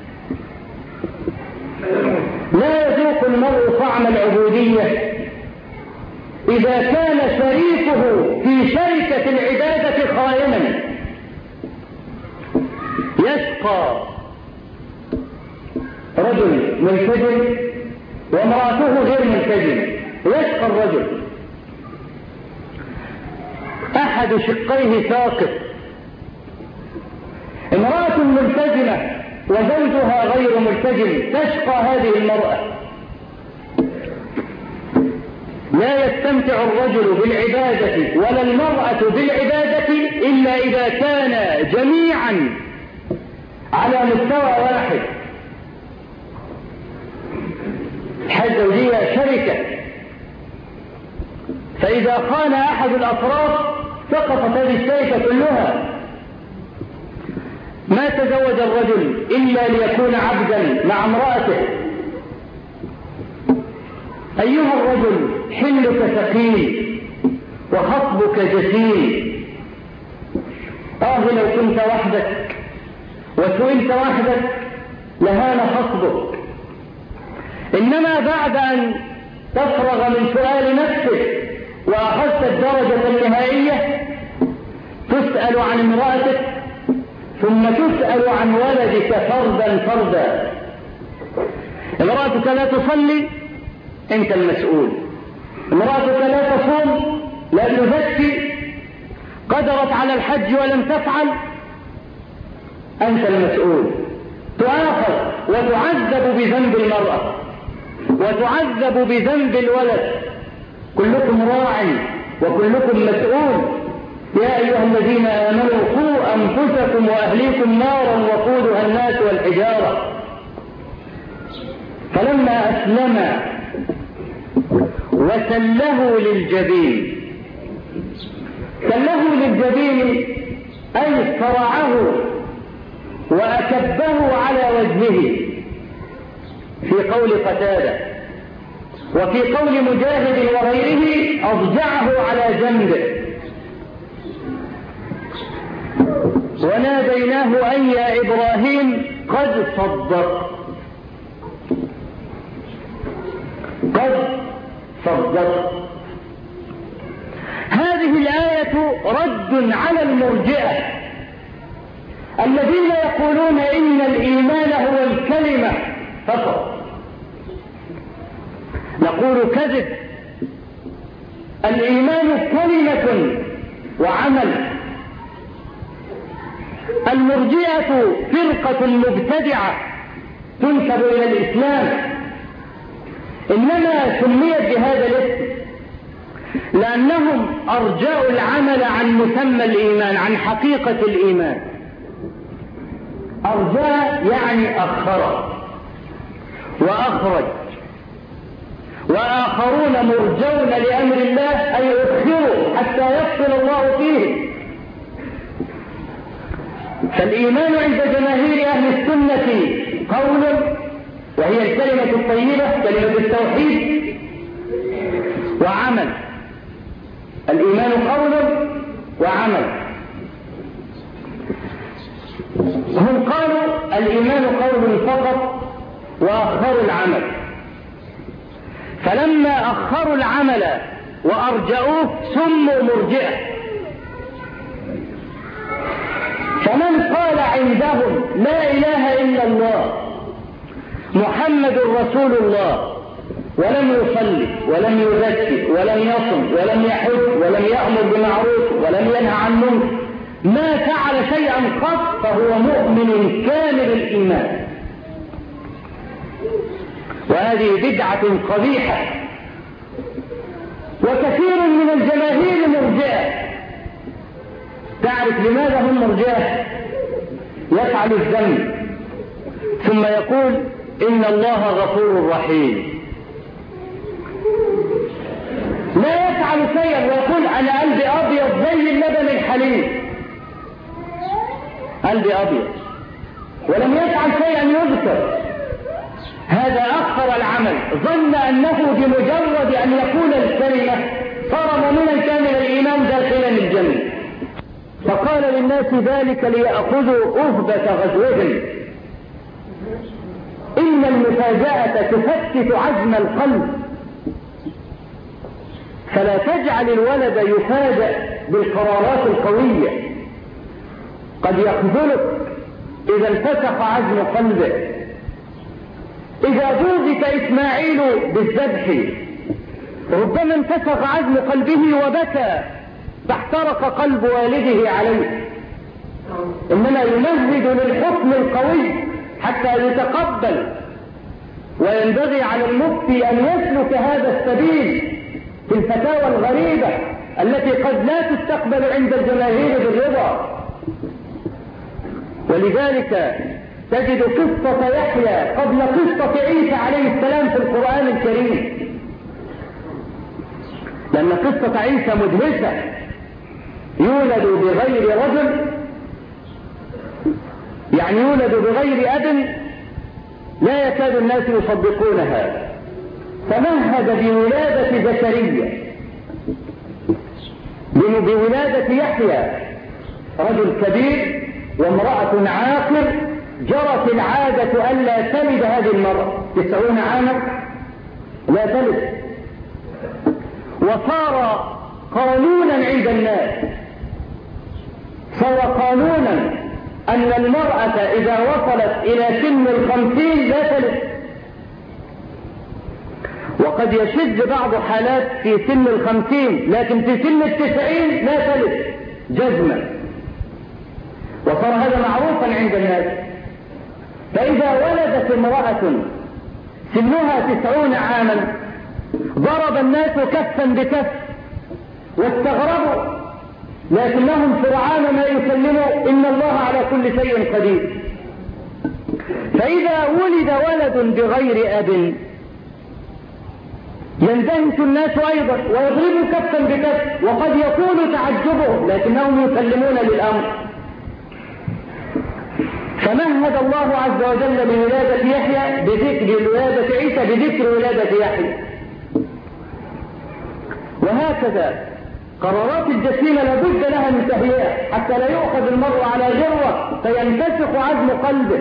لا يذوق المرء طعم العبودية إذا كان شريكه في شركة العبادة خائنا. يشقى رجل ملتزم وامرأته غير ملتزمة، يشقى الرجل أحد شقيه ساقط، امرأة ملتزمة وزوجها غير ملتزم، تشقى هذه المرأة. لا يستمتع الرجل بالعبادة ولا المرأة بالعبادة إلا إذا كان جميعا على مستوى واحد. الحياة الزوجية شركة، فإذا خان أحد الأطراف سقطت هذه الشركة كلها. ما تزوج الرجل إلا ليكون عبدا مع امرأته. أيها الرجل حلك ثقيل وخطبك جسيم. آه لو كنت وحدك وسئلت وحدك لهان خطبك، إنما بعد أن تفرغ من سؤال نفسك وأخذت الدرجة النهائية تسأل عن امرأتك ثم تسأل عن ولدك فردا فردا. امرأتك لا تصلي، أنت المسؤول. امرأتك لا تصوم، لا تزكي، قدرت على الحج ولم تفعل، أنت المسؤول. تؤاخذ وتعذب بذنب المرأة. وتعذب بذنب الولد. كلكم راع وكلكم مسؤول. يا أيها الذين آمنوا قوا أنفسكم وأهليكم نارا وقودها الناس والحجارة. فلما أسلم وسله للجبين، سله للجبين أي صرعه وأكبه على وجهه في قول قتادة، وفي قول مجاهد وغيره أضجعه على جنبه. وناديناه أي يا إبراهيم قد صدق، قد صدق. هذه الآية رد على المرجئة الذين يقولون إن الإيمان هو الكلمة فقط. نقول كذب، الإيمان كلمة وعمل. المرجئة فرقة مبتدعة تنسب إلى الإسلام، إنما سميت بهذا الاسم لأنهم أرجعوا العمل عن مسمى الإيمان، عن حقيقة الإيمان. أرجع يعني أخر وأخرج، وآخرون مرجون لأمر الله أي أخروا حتى يفصل الله فيه. فالإيمان عند جماهير أهل السنة قول، وهي الكلمة الطيبة كلمة التوحيد، وعمل. الإيمان قول وعمل. هم قالوا الإيمان قول فقط وأخروا العمل، فلما أخروا العمل وأرجعوه سموا مرجئة. فمن قال عندهم لا إله إلا الله محمد رسول الله ولم يصلي ولم يزكي ولم يصم ولم يحج ولم يأمر بمعروف ولم ينهى عن منكر، ما فعل شيئا قط، فهو مؤمن كامل الإيمان. وهذه بدعة قبيحة، وكثير من الجماهير مرجئة. تعرف لماذا هم مرجئة؟ يفعل الذنب ثم يقول إن الله غفور رحيم، لا يفعل شيئا ويقول أنا قلبي أبيض زي اللبن الحليب، قلبي أبيض، ولم يفعل شيئا يذكر. هذا أخر العمل، ظن أنه بمجرد أن يقول الكلمة صار مؤمنا كامل الإيمان داخلا الجنة، فقال للناس ذلك ليأخذوا أهبة غزوهم. إن المفاجأة تفتت عزم القلب، فلا تجعل الولد يفاجأ بالقرارات القوية، قد يخذلك إذا انفسخ عزم قلبه. إذا جوزك إسماعيل بالذبح ربما انفسخ عزم قلبه وبكى فاحترق قلب والده عليه، إنما يمهد للحكم القوي حتى يتقبل. وينبغي على المفتي أن يسلك هذا السبيل في الفتاوى الغريبة التي قد لا تستقبل عند الجماهير بالرضا. ولذلك تجد قصة يحيى قبل قصة عيسى عليه السلام في القرآن الكريم، لأن قصة عيسى مدهشة. يولد بغير رجل، يعني يولد بغير أب، لا يكاد الناس يصدقونها، فمهد بولادة زكريا، بولادة يحيى، رجل كبير وامرأة عاقر. جرت العادة ألا تلد هذه المرأة، تسعون عاما لا تلد، وصار قانونا عند الناس، صار قانونا أن المرأة إذا وصلت إلى سن الخمسين لا تلد، وقد يشذ بعض حالات في سن الخمسين، لكن في سن التسعين لا تلد جزما، وصار هذا معروفا عند الناس. فإذا ولدت امرأة سنها تسعون عاما ضرب الناس كفا بكف واستغربوا، لكنهم سرعان ما يسلموا إن الله على كل شيء قدير. فإذا ولد ولد بغير أب يندهش الناس أيضا ويضربوا كفا بكف، وقد يكون تعجبهم لكنهم يسلمون للأمر. فمهد الله عز وجل لولادة يحيى بذكر ولادة عيسى بذكر ولادة يحيى. وهكذا قرارات الجسيمة لابد لها من تهيئة حتى لا يؤخذ المرء على غروة فينتسخ عزم قلبه.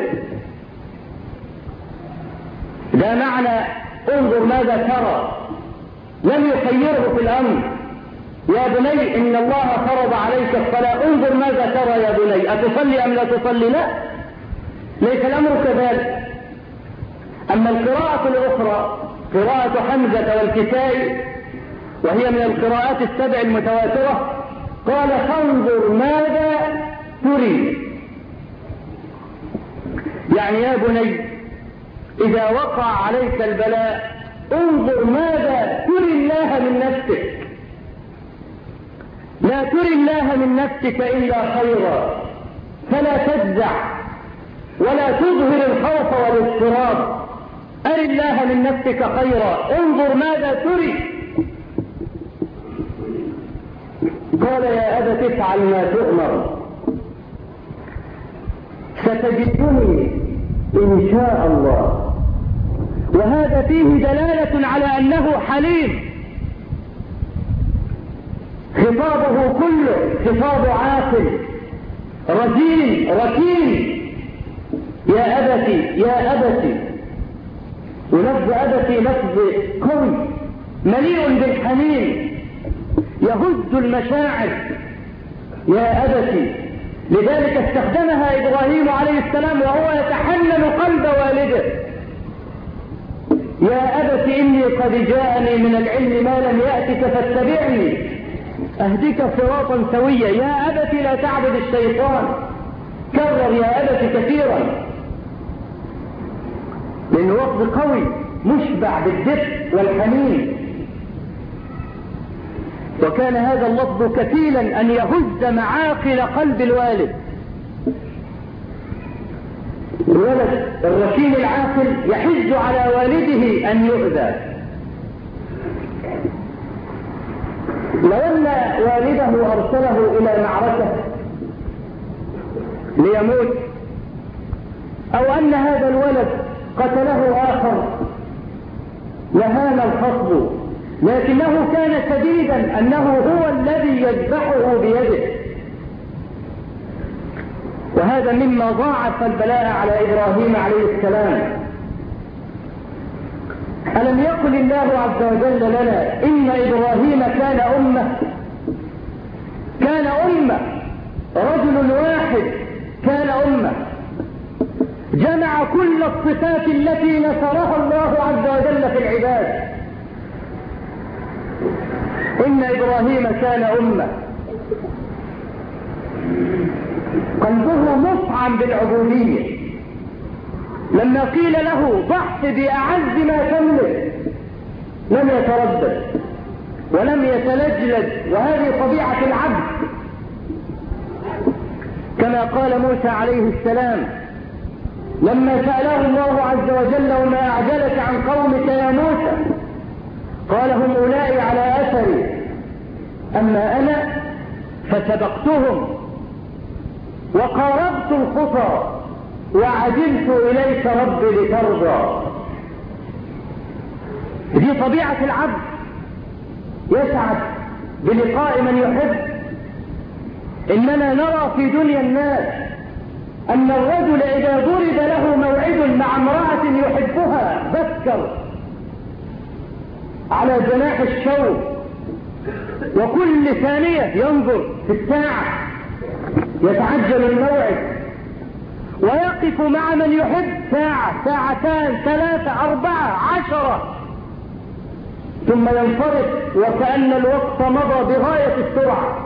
ده معنى انظر ماذا ترى، لم يخيره في الأمر. يا بني إن الله فرض عليك الصلاة، انظر ماذا ترى يا بني، أتصلي أم لا تصلي؟ لا، ليس الأمر كذلك. أما القراءة الأخرى قراءة حمزة والكسائي وهي من القراءات السبع المتواترة، قال فانظر ماذا تريد، يعني يا بني إذا وقع عليك البلاء انظر ماذا تري الله من نفسك، لا تري الله من نفسك إلا خيرا، فلا تجزع ولا تظهر الخوف والاضطراب، أر الله من نفسك خيرا، انظر ماذا تري. قال يا أبت افعل ما تؤمر ستجدني إن شاء الله. وهذا فيه دلالة على أنه حليم، خطابه كله خطاب عاقل رزين ركين. يا أبتي يا أبتي، ولفظ أبتي لفظ قوي مليء بالحنين يهز المشاعر. يا أبتي، لذلك استخدمها إبراهيم عليه السلام وهو يتحنن قلب والده. يا أبت إني قد جاءني من العلم ما لم يأتك فاتبعني أهدك صراطا سويا. يا أبت لا تعبد الشيطان، كرر يا أبت كثيرا، لأنه وقت قوي مشبع بالدفء والحنين. وكان هذا اللفظ كفيلا أن يهز معاقل قلب الوالد. الولد الرشيد العاقل يحز على والده أن يؤذى. لو أن والده أرسله إلى معركة ليموت، أو أن هذا الولد قتله آخر لهان الخصب، لكنه كان شديدا أنه هو الذي يذبحه بيده. وهذا مما ضاعف البلاء على إبراهيم عليه السلام. ألم يقل الله عز وجل لنا إن إبراهيم كان أمة، كان أمة، رجل واحد كان أمة، جمع كل الصفات التي نشرها الله عز وجل في العباد. إن إبراهيم كان أمة، قلبه مصعم بالعبودية. لما قيل له ضحي بأعز ما تملك لم يتردد ولم يتلجلج، وهذه طبيعة العبد. كما قال موسى عليه السلام لما سأله الله عز وجل وما أعجلك عن قومك يا موسى، قال هم أولئك على أثري، أما أنا فسبقتهم وقاربت الخطى وعجلت إليك ربي لترضى. دي طبيعة العبد، يسعد بلقاء من يحب. إننا نرى في دنيا الناس أن الرجل إذا ضرب له موعد مع امرأة يحبها بكر على جناح الشوق، وكل ثانية ينظر في الساعة يتعجل الموعد، ويقف مع من يحب ساعة ساعتان ثلاثة أربعة عشرة، ثم ينصرف وكأن الوقت مضى بغاية السرعة.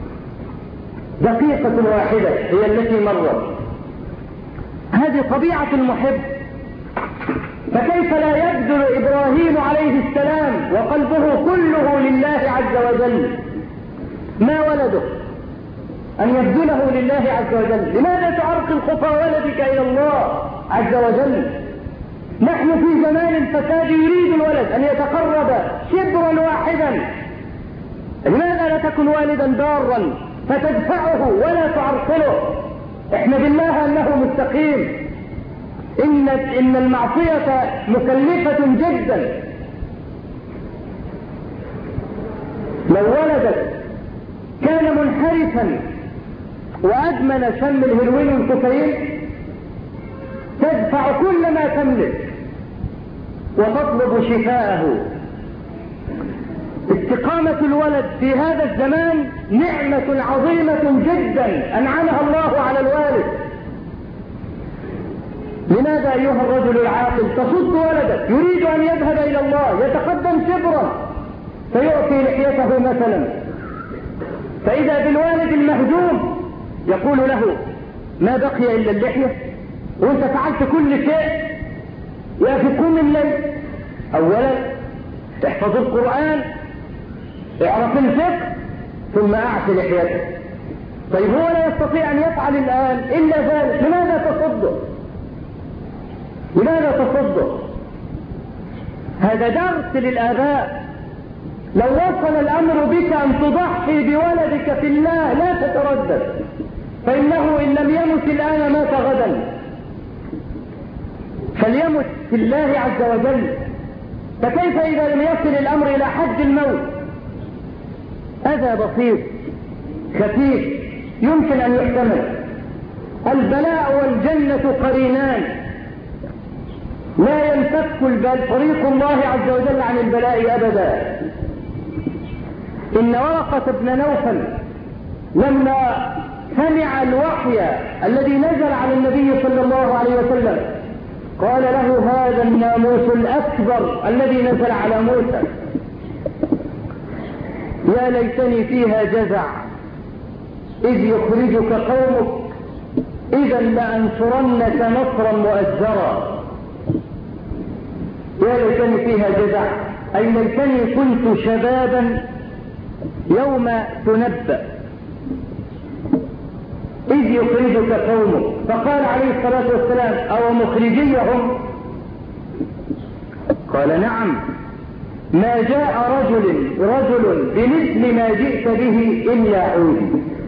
دقيقة واحدة هي التي مرت. هذه طبيعة المحب. فكيف لا يبذل إبراهيم عليه السلام وقلبه كله لله عز وجل ما ولده أن يبذله لله عز وجل؟ لماذا تعرقل خطى ولدك إلى الله عز وجل؟ نحن في زمان الفساد يريد الولد أن يتقرب شبرا واحدا. لماذا لا تكن والدا بارا فتدفعه ولا تعرقله؟ احمد الله أنه مستقيم. إن إن المعصية مكلفة جدا. لو ولدك كان منحرفا وأدمن شم الهيروين والكوكايين تدفع كل ما تملك وتطلب شفاءه. استقامة الولد في هذا الزمان نعمة عظيمة جدا أنعمها الله على الوالد. لماذا أيها الرجل العاقل تصد ولدك يريد أن يذهب إلى الله يتقدم شبرا فيعطي لحيته مثلا، فإذا بالوالد المهجوم يقول له ما بقي إلا اللحية وانت فعلت كل شيء، يا في قوم الليل أولا احفظ القرآن اعرف الفقه ثم أعف لحيته. طيب هو لا يستطيع أن يفعل الآن إلا ذلك، لماذا تصده؟ لماذا تصده؟ هذا درس للآباء. لو وصل الأمر بك أن تضحي بولدك في الله لا تتردد، فإنه إن لم يمت الآن مات غدا، فليمت في الله عز وجل. فكيف إذا لم يصل الأمر إلى حد الموت؟ أذى بسيط خفيف يمكن أن يحتمل. البلاء والجنة قرينان لا ينفك البال طريق الله عز وجل عن البلاء أبدا. إن ورقة بن نوفل لما سمع الوحي الذي نزل على النبي صلى الله عليه وسلم قال له هذا الناموس الأكبر الذي نزل على موسى، يا ليتني فيها جزع إذ يخرجك قومك إذا لأنصرنك نصرا مؤزرا. يا ليتني فيها جزع أي ليتني كنت شبابا يوم تنبأ إذ يخرجك قومك. فقال عليه الصلاة والسلام أو مخرجيهم؟ قال نعم، ما جاء رجل رجل بمثل ما جئت به إلا عودي.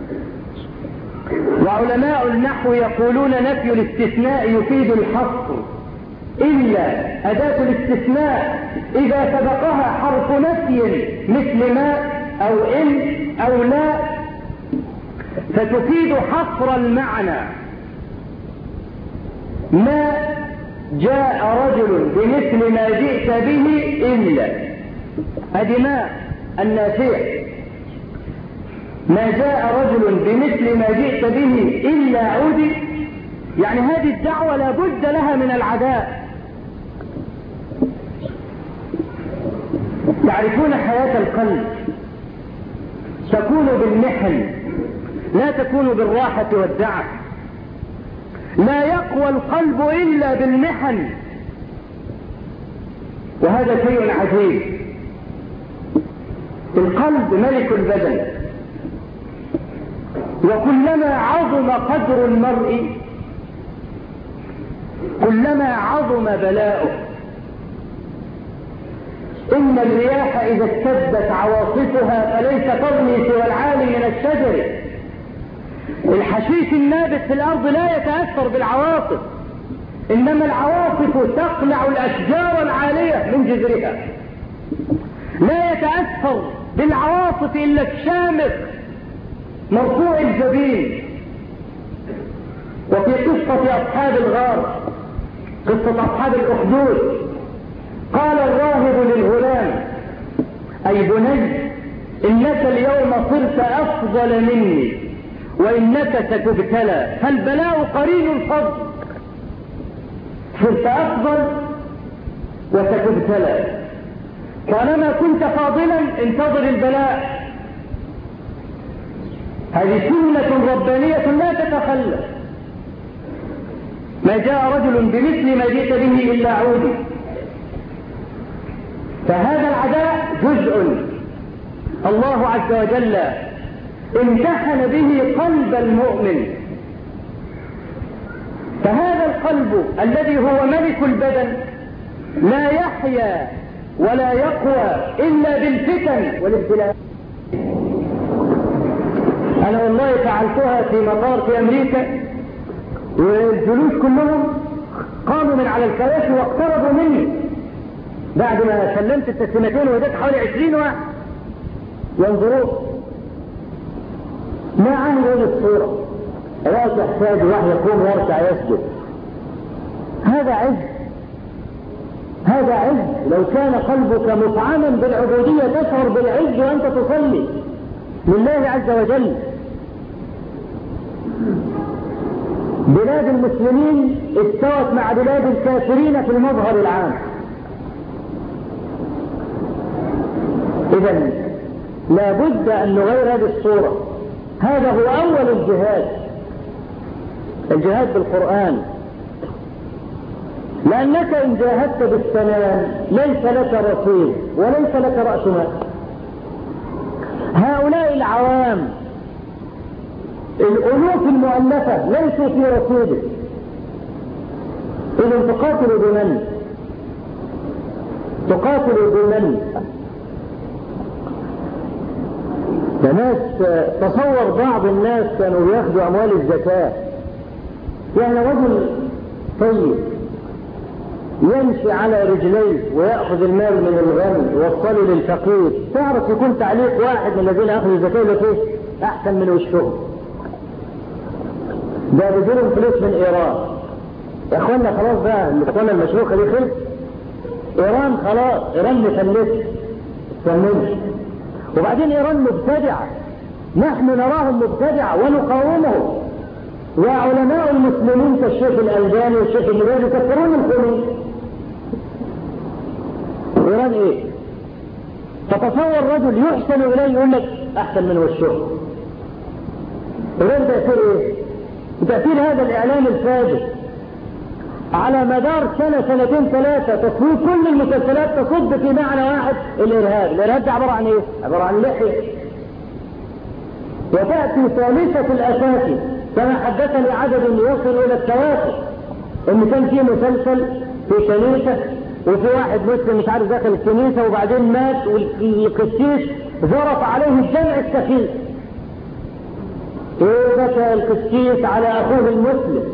وعلماء النحو يقولون نفي الاستثناء يفيد الحصر، إلا أداة الاستثناء إذا سبقها حرف نفي مثل ما أو إن أو لا فتفيد حصر المعنى. ما جاء رجل بمثل ما جئت به إلا هذه ما النافية، ما جاء رجل بمثل ما جئت به إلا عودي، يعني هذه الدعوة لا بد لها من العداء. تعرفون حياة القلب تكون بالمحن لا تكون بالراحة والدعة. لا يقوى القلب إلا بالمحن، وهذا شيء عجيب. القلب ملك البدن، وكلما عظم قدر المرء كلما عظم بلاؤه. إن الرياح إذا اشتدت عواصفها فليس ترمي سوى العالي من الشجر. الحشيش النابت في الأرض لا يتأثر بالعواصف، إنما العواصف تقلع الأشجار العالية من جذرها. لا يتأثر بالعواصف إلا الشامخ مرفوع الجبين. وفي قصة أصحاب الغار، قصة أصحاب الأخدود، قال الراهب للغلام أي بني إنك اليوم صرت أفضل مني وإنك ستبتلى، فالبلاء قرين الفضل. صرت أفضل وستبتلى، كانما كنت فاضلا انتظر البلاء. هذه سنة ربانية لا تتخلف. ما جاء رجل بمثل ما جئت به إلا عودي. فهذا العداء جزء الله عز وجل امتحن به قلب المؤمن، فهذا القلب الذي هو ملك البدن لا يحيا ولا يقوى إلا بالفتن والابتلاء. أنا والله فعلتها في مطار في أمريكا، والجلوس كلهم قاموا من على الكراسي واقتربوا مني بعد ما سلمت التسليمتين، وجدت حوالي عشرين واحد ينظرون. ما عملوا الصورة رأس يحتاج واحد يقوم يركع يسجد. هذا عز، هذا عز. لو كان قلبك مطعما بالعبودية تشعر بالعز وأنت تصلي لله عز وجل. بلاد المسلمين استوت مع بلاد الكافرين في المظهر العام. إذن لا بد أن نغير هذه الصورة. هذا هو أول الجهاد، الجهاد بالقرآن. لأنك إن جاهدت بالسلام ليس لك رصيد وليس لك رأس مال. هؤلاء العوام الألوف المؤلفة ليسوا في رصيده. إذن تقاتلوا بمن؟ تقاتلوا بمن؟ فناس تصور بعض الناس كانوا ياخذوا أموال الزكاة، يعني رجل طيب يمشي على رجليه ويأخذ المال من الغني يوصله للفقير. تعرف يكون تعليق واحد من الذين أخذوا الزكاة اللي فيه أحسن من وشهم. ده بيجيلهم فلوس من إيران. يا أخوانا خلاص بقى الإخوان المشروخة دي خلص. إيران خلاص، إيران مفلسة تمنش. وبعدين إيران مبتدعة، نحن نراهم مبتدعة ونقاومهم. وعلماء المسلمين كالشيخ الألباني والشيخ النبوي يكفرون الخميس. إيران إيه؟ فتصور رجل يحسن إليه يقول لك أحسن من وشه. إيران تأثير إيه؟ تأثير هذا الإعلام الفاجر على مدار سنة سنتين ثلاثة تصوير كل المسلسلات تصب في معنى واحد: الإرهاب. الإرهاب ده عبارة عن إيه؟ عبارة عن لحية. وتأتي ثالثة الأساس كما حدثني عدد يصل إلى التواتر إن كان في مسلسل في كنيسة وفي واحد مسلم مش عارف داخل الكنيسة وبعدين مات، والقسيس ظرف عليه الجمع السخيف. وبكى القسيس على أخوه المسلم.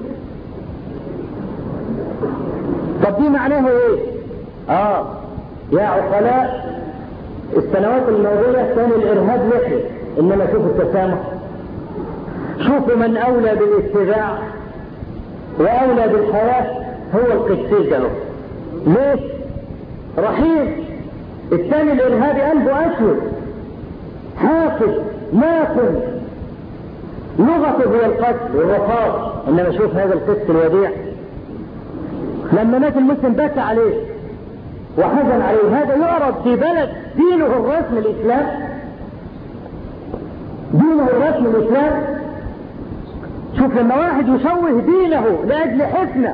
طب دي معناه ايه؟ اه يا عقلاء السنوات الماضية كان الإرهاب لحية، إنما شوفوا التسامح. شوفوا من أولى بالاتباع وأولى بالحياة هو القسيس ده. ليش؟ رحيم. الثاني الإرهابي قلبه أسود حاقد ناقد، لغته هي القتل والرفاض. إنما شوف هذا القس الوديع لما مات المسلم بكى عليه وحزن عليه. هذا يعرض في بلد دينه الرسمي الإسلام، دينه الرسمي الإسلام. شوف لما واحد يشوه دينه لأجل حسنة،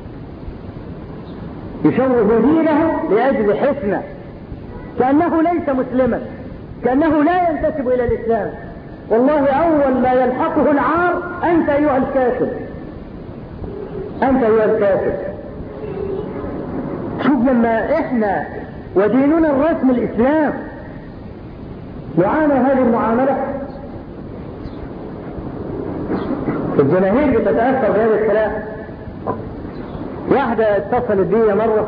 يشوه دينه لأجل حسنة كأنه ليس مسلما، كأنه لا ينتسب إلى الإسلام. والله أول ما يلحقه العار: أنت أيها الكافر، أنت أيها الكافر. شوف لما إحنا وديننا الرسمي الإسلام نعاني هذه المعاملة، الجماهير بتتأثر بهذا الكلام. واحدة اتصلت بي مرة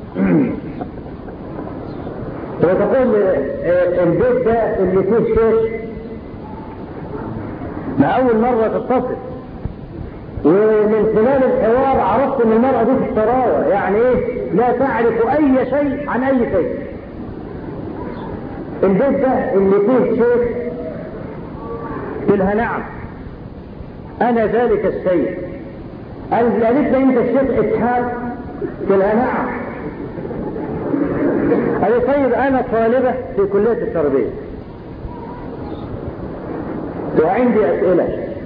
وتقول البيت ده اللي فيه شيخ. ما أول مرة تتصل، ومن خلال الحوار عرفت ان المرأة دي في الثراوة، يعني ايه لا تعرف اي شيء عن اي شيء. البيت ده اللي فيه شيخ؟ قلت لها نعم انا ذلك الشيء. قالت لي انت الشيخ اسحاق؟ قلت لها نعم. قالت طيب انا طالبة في كلية التربية وعندي اسئلة.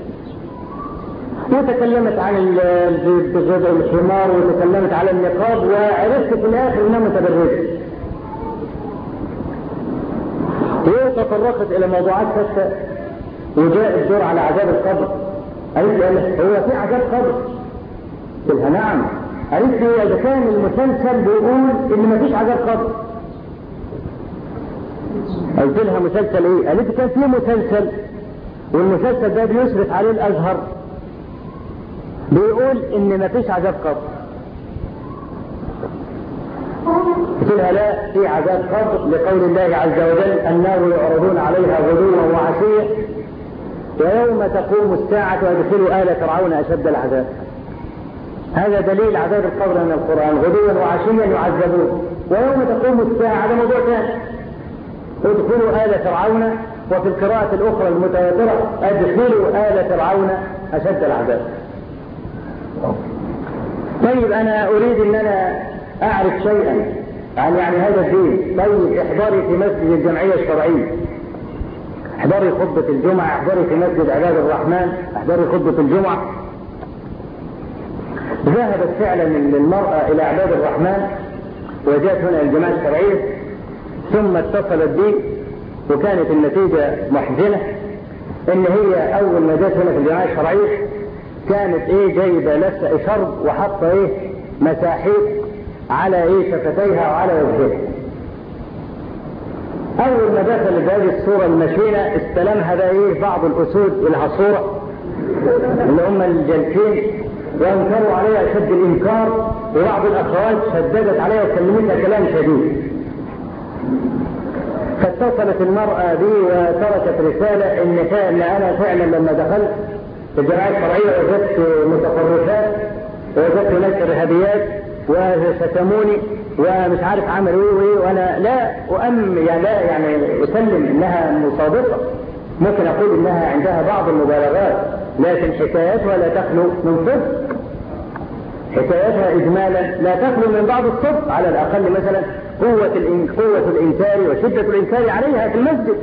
وتكلمت عن الجزء الحمار وتكلمت على النقاب، وعرفت في الاخر انها متبرجة. وتطرقت الى موضوعات شتى، وجاء الدور على عذاب القبر. قالت لي هو في عذاب قبر؟ قلت لها نعم. قالت لي اذا كان المسلسل بيقول ان مفيش عذاب قبر. قلت لها مسلسل ايه؟ قالت لي كان في مسلسل، والمسلسل ده بيشرف عليه الازهر، بيقول ان مفيش عذاب قبر. قلت لها لا، في عذاب قبر لقول الله عز وجل النار يعرضون عليها غدوا وعشيا ويوم تقوم الساعة ويدخلوا آل فرعون أشد العذاب. هذا دليل عذاب القبر من القرآن، غدوا وعشيا يعذبون ويوم تقوم الساعة. هذا موضوع ثاني، ادخلوا آل فرعون، وفي القراءة الأخرى المتواترة ادخلوا آل فرعون أشد العذاب. طيب أنا أريد أن أنا أعرف شيئا عن يعني هذا الدين. طيب احضري في مسجد الجمعية الشرعية، احضري خطبة الجمعة، احضري في مسجد عباد الرحمن، احضري خطبة الجمعة. ذهبت فعلا المرأة إلى عباد الرحمن وجاءت هنا الجماعة الشرعية، ثم اتصلت بي وكانت النتيجة محزنة. ان هي اول ما جاءت هنا في الجماعة الشرعية كانت ايه جايبة لسه شرب وحاطة ايه مساحيق على ايه شفتيها وعلى وجهها. اول ما دخلت بهذه الصورة المشينة استلمها بقى ايه بعض الاسود العصورة اللي هم الجلسين، وانكروا عليها اشد الانكار، وبعض الاخوات شددت عليها وكلمتها كلام شديد. فاتصلت المرأة بي وتركت رسالة ان فعلا انا فعلا لما دخلت في الجماعة الشرعية وجدت متطرفات ووجدت ناس ارهابيات وشتموني ومش عارف عملوا ايه وايه، وانا لا أؤمن يعني لا يعني اسلم انها مصادقة، ممكن اقول انها عندها بعض المبالغات، لكن حكاياتها لا تخلو من صدق. حكاياتها اجمالا لا تخلو من بعض الصدق، على الاقل مثلا قوة قوة الانكار وشدة الانكار عليها في المسجد.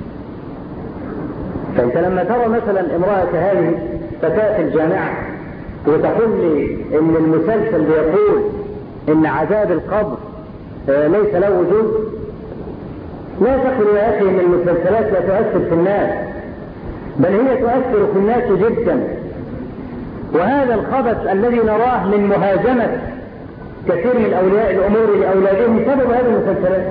فانت لما ترى مثلا امرأة كهذه فتاة الجامعة وتقول لي ان المسلسل بيقول ان عذاب القبر ليس له وجود، لا تقل يا اخي ان المسلسلات لا تؤثر في الناس، بل هي تؤثر في الناس جدا. وهذا الخبث الذي نراه من مهاجمة كثير من اولياء الامور لاولادهم سبب هذه المسلسلات.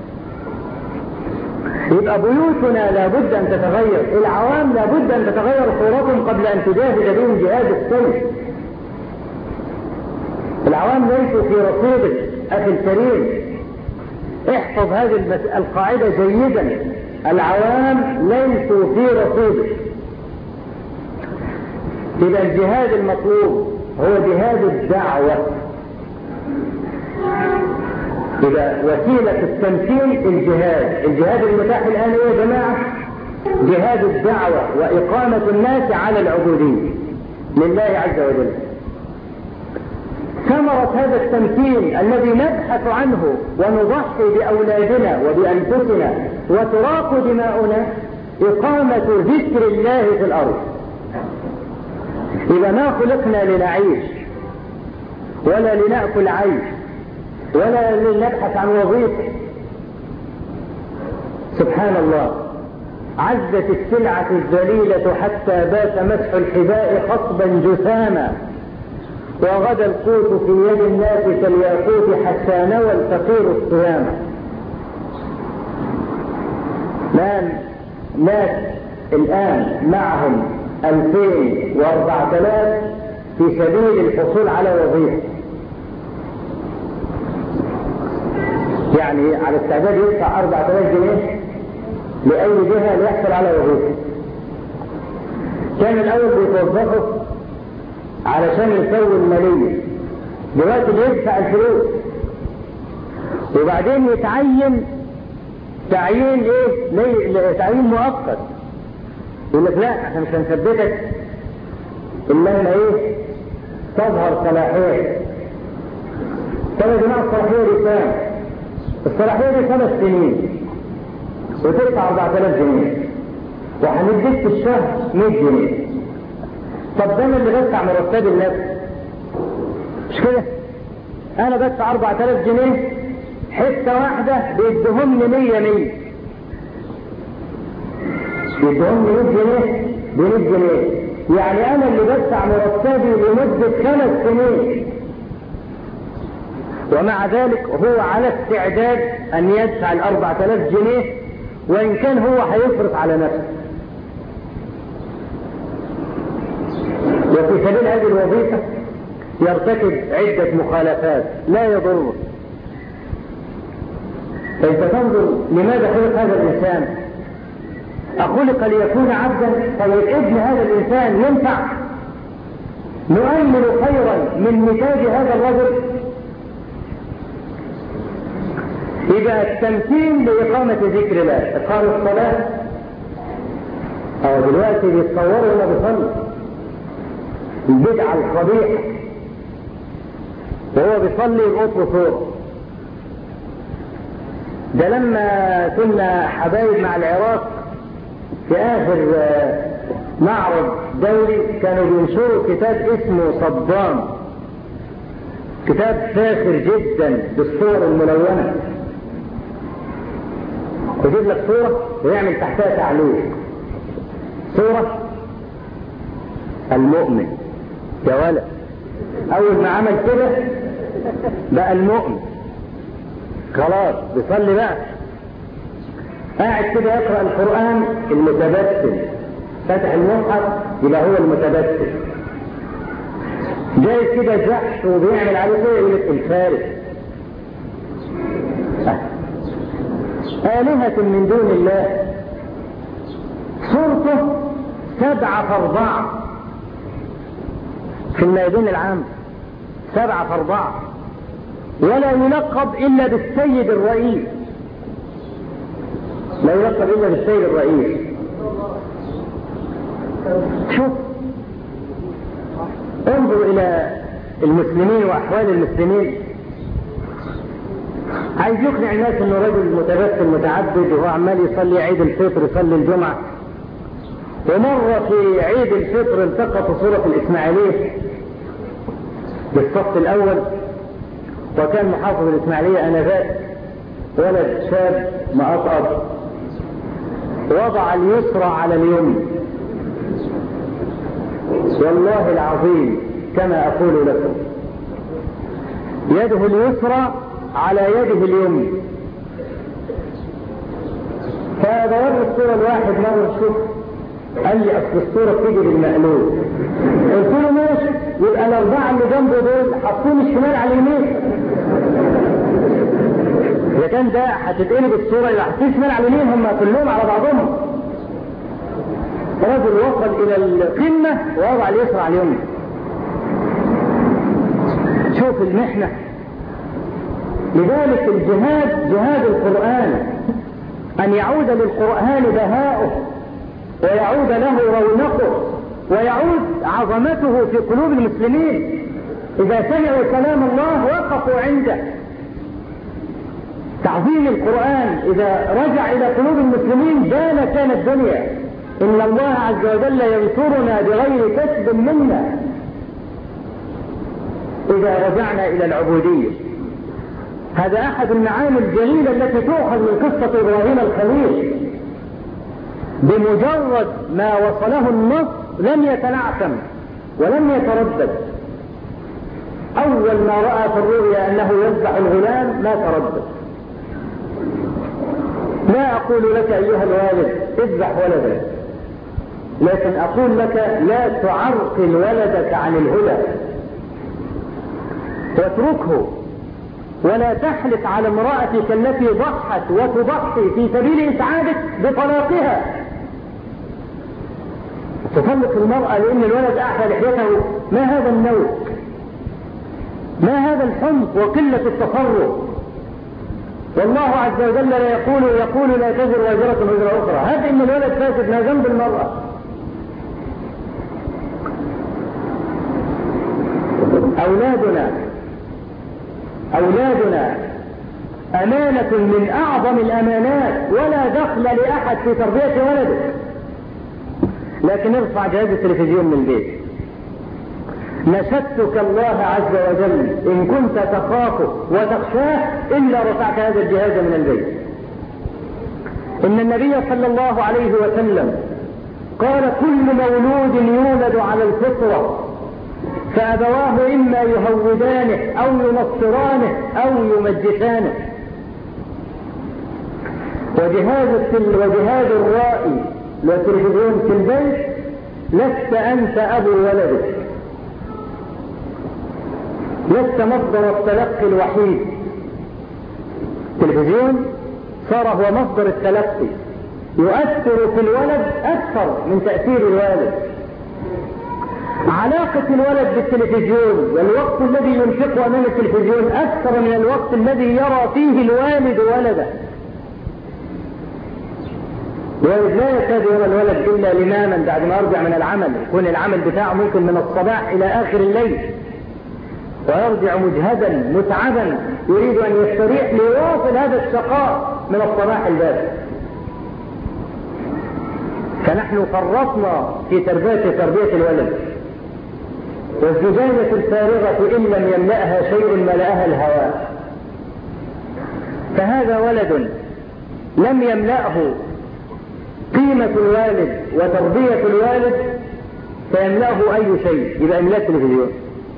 يبقى بيوتنا لابد ان تتغير، العوام لابد ان تتغير صورتهم قبل ان تجاهد بهم جهاد السيف. العوام ليسوا في رصيدك اخي الكريم، احفظ هذه القاعدة جيدا، العوام ليسوا في رصيدك. إذا الجهاد المطلوب هو جهاد الدعوة، إذا وسيلة التمكين الجهاد، الجهاد المتاح الآن يا جماعة جهاد الدعوة وإقامة الناس على العبودية لله عز وجل. ثمرة هذا التمكين الذي نبحث عنه ونضحي بأولادنا وبأنفسنا وتراق دماؤنا إقامة ذكر الله في الأرض. إذا ما خلقنا لنعيش ولا لنأكل عيش ولا لنبحث عن وظيفة، سبحان الله، عزت السلعة الذليلة حتى بات مسح الحذاء خصبا جساما، وغدا القوت في يد الناس كالياقوت حتى نوى الفقير الصيام. الآن ناس الآن معهم ألفين وأربعة آلاف في سبيل الحصول على وظيفة، يعني على استعداد يدفع أربعة آلاف جنيه لأي جهة ليحصل على وظيفة. كان الأول بيتوظفوا علشان يسوي المالية، دلوقتي بيدفع الفلوس وبعدين يتعين تعيين ايه؟ ليه؟ تعيين مؤقت. يقول لك لا احنا مش هنثبتك الا لما ايه؟ تظهر صلاحية. طب يا جماعة الصلاحية دي كام؟ الصلاحية دي خمس سنين وتدفع أربعة آلاف جنيه وهنديك في الشهر مية جنيه. طب ده انا اللي بدفع مرتب النفس مش كده؟ انا بدفع أربعة آلاف جنيه، حته واحده بيديهم لي مية مية. يدهم مية جنيه بمية جنيه، يعني انا اللي بدفع مرتبي لمدة خمس سنين، ومع ذلك هو على استعداد ان يدفع الاربعة الاف جنيه وان كان هو هيصرف على نفسه. وفي سبيل هذه الوظيفة يرتكب عدة مخالفات لا يضره. فانت تنظر لماذا خلق هذا الانسان؟ أخلق ليكون عبدا؟ طيب ابن هذا الإنسان ينفع؟ نؤمل خيرا من نتاج هذا الرجل؟ إذا التمكين لإقامة ذكر الله، إقام الصلاة، أو دلوقتي بيتصوروا ولا بيصلي البدعة القبيحة وهو بيصلي القطر صورة. ده لما كنا حبايب مع العراق في آخر معرض دولي كانوا بينشروا كتاب اسمه صدام، كتاب فاخر جدا بالصور الملونة، يجيب لك صورة ويعمل تحتها تعليق، صورة المؤمن يا ولد، أول ما عمل كده بقى المؤمن خلاص بيصلي بقى، قاعد كده يقرأ القرآن المتبسم، فتح المصحف يبقى هو المتبسم، جاي كده جحش وبيعمل عليه كده يقول لك الفارس. آلهة من دون الله صورته سبعة فاربعة في الميادين العام، سبعة فاربعة، ولا يلقب إلا بالسيد الرئيس، لا يلقب إلا بالسيد الرئيس. شوف انظر إلى المسلمين وأحوال المسلمين، عايز يقنع الناس انه رجل متبسم متعبد وهو عمال يصلي عيد الفطر يصلي الجمعة. ومرة في عيد الفطر التقط صورة الإسماعيلية بالصف الأول، وكان محافظ الإسماعيلية آنذاك ولد شاب مقطقط، وضع اليسرى على اليمنى، والله العظيم كما أقول لكم يده اليسرى على يده اليمنى. فدور الصورة الواحد مرة شوف، قال لي أصل الصورة تيجي بالمقلوب. قلت له ماشي، يبقى الأربعة اللي جنبه دول حاطين الشمال على اليمين، إذا كان ده هتتقلب الصورة يبقى حاطين الشمال على اليمين، هم كلهم على بعضهم. رجل وصل إلى القمة ووضع اليسرى على اليمين. شوف المحنة. لذلك الجهاد جهاد القرآن، أن يعود للقرآن بهاؤه ويعود له رونقه ويعود عظمته في قلوب المسلمين. إذا سمعوا كلام الله وقفوا عنده. تعظيم القرآن إذا رجع إلى قلوب المسلمين بان كان الدنيا. إن الله عز وجل ينصرنا بغير كسب منا إذا رجعنا إلى العبودية. هذا أحد المعاني الجليلة التي تؤخذ من قصة إبراهيم الخليل. بمجرد ما وصله النص لم يتنعتم ولم يتردد. أول ما رأى في الرؤيا أنه يذبح الغلام ما تردد. لا أقول لك أيها الوالد اذبح ولدك، لكن أقول لك لا تعرقل ولدك عن الهدى، واتركه، ولا تحلف على امرأتك التي ضحت وتضحي في سبيل إسعادك بطلاقها. تطلق المرأة لأن الولد أعفى لحيته، ما هذا النوع؟ ما هذا الحمق وقلة التصرف؟ والله عز وجل لا يقول يقول لا تزر وازرة وزر أخرى. هذا إن الولد فاسد ما ذنب المرأة. أولادنا أولادنا أمانة من أعظم الأمانات، ولا دخل لأحد في تربية ولده، لكن ارفع جهاز التلفزيون من البيت. نشدتك الله عز وجل إن كنت تخافه وتخشاه إلا رفعت هذا الجهاز من البيت. إن النبي صلى الله عليه وسلم قال كل مولود يولد على الفطرة فأبواه إما يهودانه أو ينصرانه أو يمجسانه. وجهاز وجهاز الرائي والتلفزيون في البيت لست أنت أبو ولدك، لست مصدر التلقي الوحيد. التلفزيون صار هو مصدر التلقي، يؤثر في الولد أكثر من تأثير الوالد. علاقة الولد بالتلفزيون والوقت الذي ينفقه أمام التلفزيون أكثر من الوقت الذي يرى فيه الوالد ولده. الوالد لا يكاد يرى الولد إلا لماما بعد ما يرجع من العمل، يكون العمل بتاعه ممكن من الصباح إلى آخر الليل، ويرجع مجهدا متعبا يريد أن يستريح ليواصل هذا الشقاء من الصباح الباكر. فنحن فرطنا في تربية تربية الولد، والزجاجة الفارغة إن لم يملأها شيء ملأها الهواء. فهذا ولد لم يملأه قيمة الوالد وتربية الوالد فيملأه أي شيء، يبقى يملأ التلفزيون.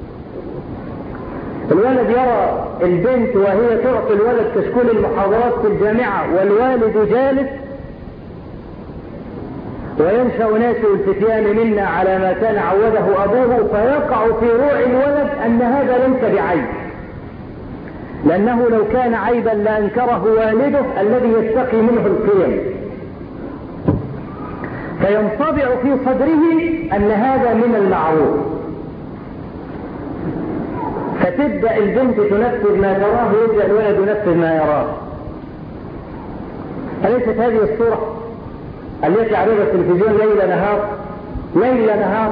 الولد يرى البنت وهي تعطي الولد كشكول المحاضرات في الجامعة والوالد جالس، وينشأ ناشئ الفتيان منا على ما كان عوده أبوه، فيقع في روع الولد أن هذا ليس بعيب، لأنه لو كان عيبا لأنكره والده الذي يستقي منه القيم، فينطبع في صدره أن هذا من المعروف، فتبدأ البنت تنفذ ما تراه ويبدأ الولد ينفذ ما يراه. أليست هذه الصورة التي يعرضها التلفزيون ليل نهار ليل نهار؟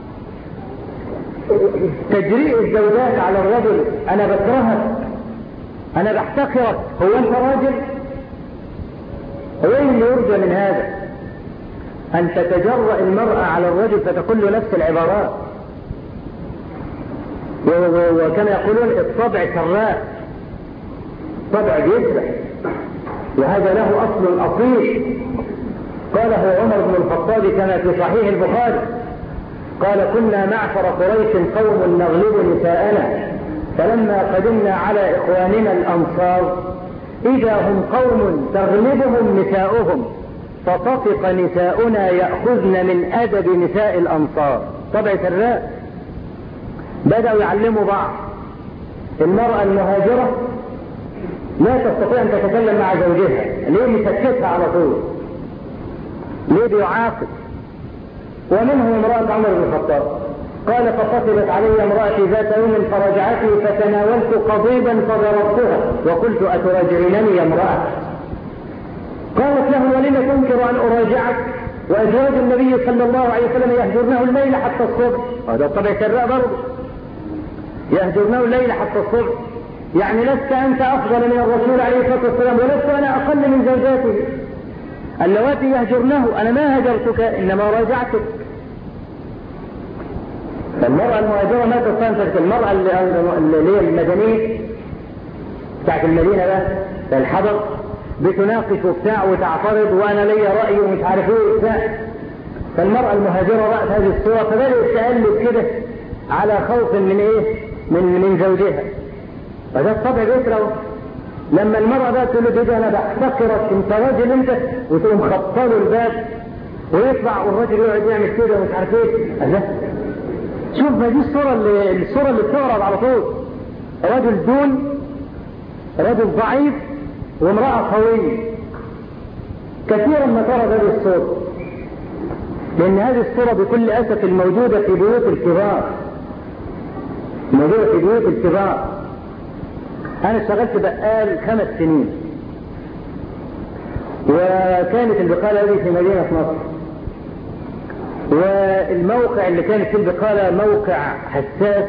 تجريء الزوجات على الرجل، أنا بكرهك، أنا بحتقرك، هو أنت راجل؟ وين اللي يرجى من هذا؟ أن تتجرأ المرأة على الرجل فتقول له نفس العبارات. وكما يقولون الطبع كراء، طبع بيسبح، وهذا له أصل أصيل قاله عمر بن الخطاب كما في صحيح البخاري، قال كنا معشر قريش قوم نغلب نساءنا، فلما قدمنا على إخواننا الأنصار إذا هم قوم تغلبهم نساؤهم، فطفق نساؤنا يأخذن من أدب نساء الأنصار. طبع سراء، بدأوا يعلموا بعض. المرأة المهاجرة لا تستطيع أن تتكلم مع زوجها، ليه؟ مسكتها على طول، ليه؟ بيعاقب. ومنهم امرأة عمر بن الخطاب قال فقصدت علي امرأتي ذات يوم فرجعتني فتناولت قضيبا فضربتها وقلت أتراجعنني يا امرأة؟ قالت له ولم تنكر أن أراجعك وأزواج النبي صلى الله عليه وسلم يهجرنه الليل حتى الصبح. هذا طبع سراء برضه، يهجرنه الليل حتى الصبح، يعني لست أنت أفضل من الرسول عليه الصلاة والسلام ولست أنا أقل من زوجاته اللواتي يهجرنه، أنا ما هجرتك إنما راجعتك. فالمرأة المهاجرة ما تستنفذ. المرأة اللي هي المدنية بتاعت المدينة ده الحضر بتناقش وبتاع وتعترض وأنا لي رأي ومش عارف ايه وبتاع. فالمرأة المهاجرة رأت هذه الصورة فبدأت تقلب كده على خوف من ايه؟ من من زوجها. فده الطبع بيكره. لما المرأة بقى تقول له ده انا بحتقرك انت راجل انت، وتقوم خبطاله الباب ويطلع والراجل يقعد يعمل كده ومش عارف ايه. الله، شوف ما دي الصورة اللي الصورة اللي بتعرض على طول. رجل دون، رجل ضعيف، وامرأة قوية. كثيرا ما ترى هذه الصورة، لأن هذه الصورة بكل أسف الموجودة في بيوت الكبار، موجودة في بيوت الكبار. أنا اشتغلت بقال خمس سنين، وكانت البقالة هذه في مدينة نصر، والموقع اللي كانت في البقالة موقع حساس،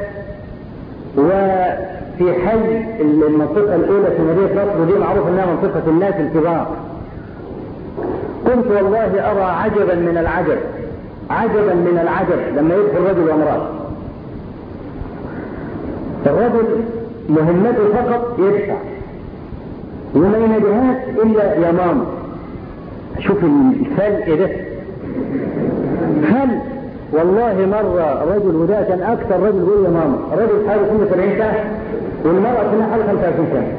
وفي حي المنطقة الأولى في مدينة نصر، ودي معروف أنها منطقة الناس الكبار. كنت والله أرى عجبا من العجب، عجبا من العجب لما يدخل رجل وامرأة. الرجل مهمته فقط يدفع وما يناديهاش إلا يا ماما. شوف الفرق ده، هل والله مرة رجل، وده كان أكثر رجل يقول يا ماما، الرجل حاله سنة سبعين سنة والمرأة سنة حاله خمسة وعشرين سنة.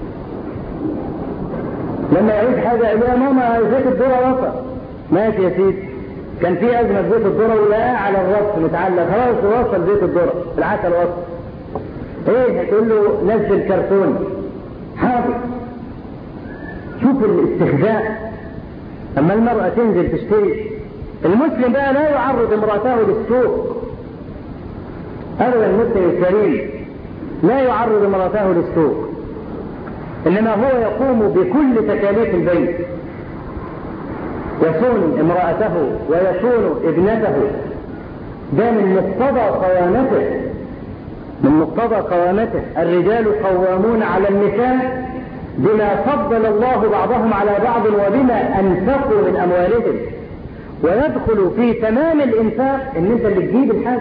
لما يعيد حاجة يا ماما زيت الذرة وصل، ماشي يا سيدي، كان في أزمة زيت الذرة ولقاه على الرص متعلق، خلاص وصل زيت الذرة، العسل وصل. ايه هتقول له نزل كرتون، حاضر. شوف الاستخداء. اما المرأة تنزل تشتري، المسلم بقى لا يعرض امرأته للسوق ابدا. المسلم الكريم لا يعرض امرأته للسوق، انما هو يقوم بكل تكاليف البيت، يصون امرأته ويصون ابنته. ده من مقتضى قوامته، من مقتضى قوامته. الرجال قوامون على النساء بما فضل الله بعضهم على بعض وبما انفقوا من اموالهم. ويدخل في تمام الانفاق ان انت اللي تجيب الحاجه.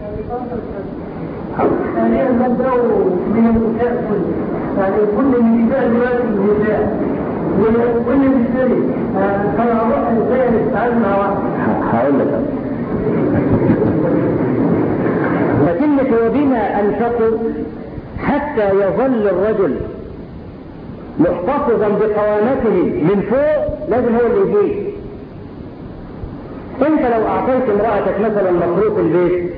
يعني المبدأ من النساء كله، يعني كل النساء دلوقتي النساء وكل النساء فنعرفها ازاي نتعامل مع بعض. هقول لك فكلمة وبما أنفقوا حتى يظل الرجل محتفظا بقوامته من فوق، لازم هو اللي يجيب. انت لو اعطيت امرأتك مثلا مصروف البيت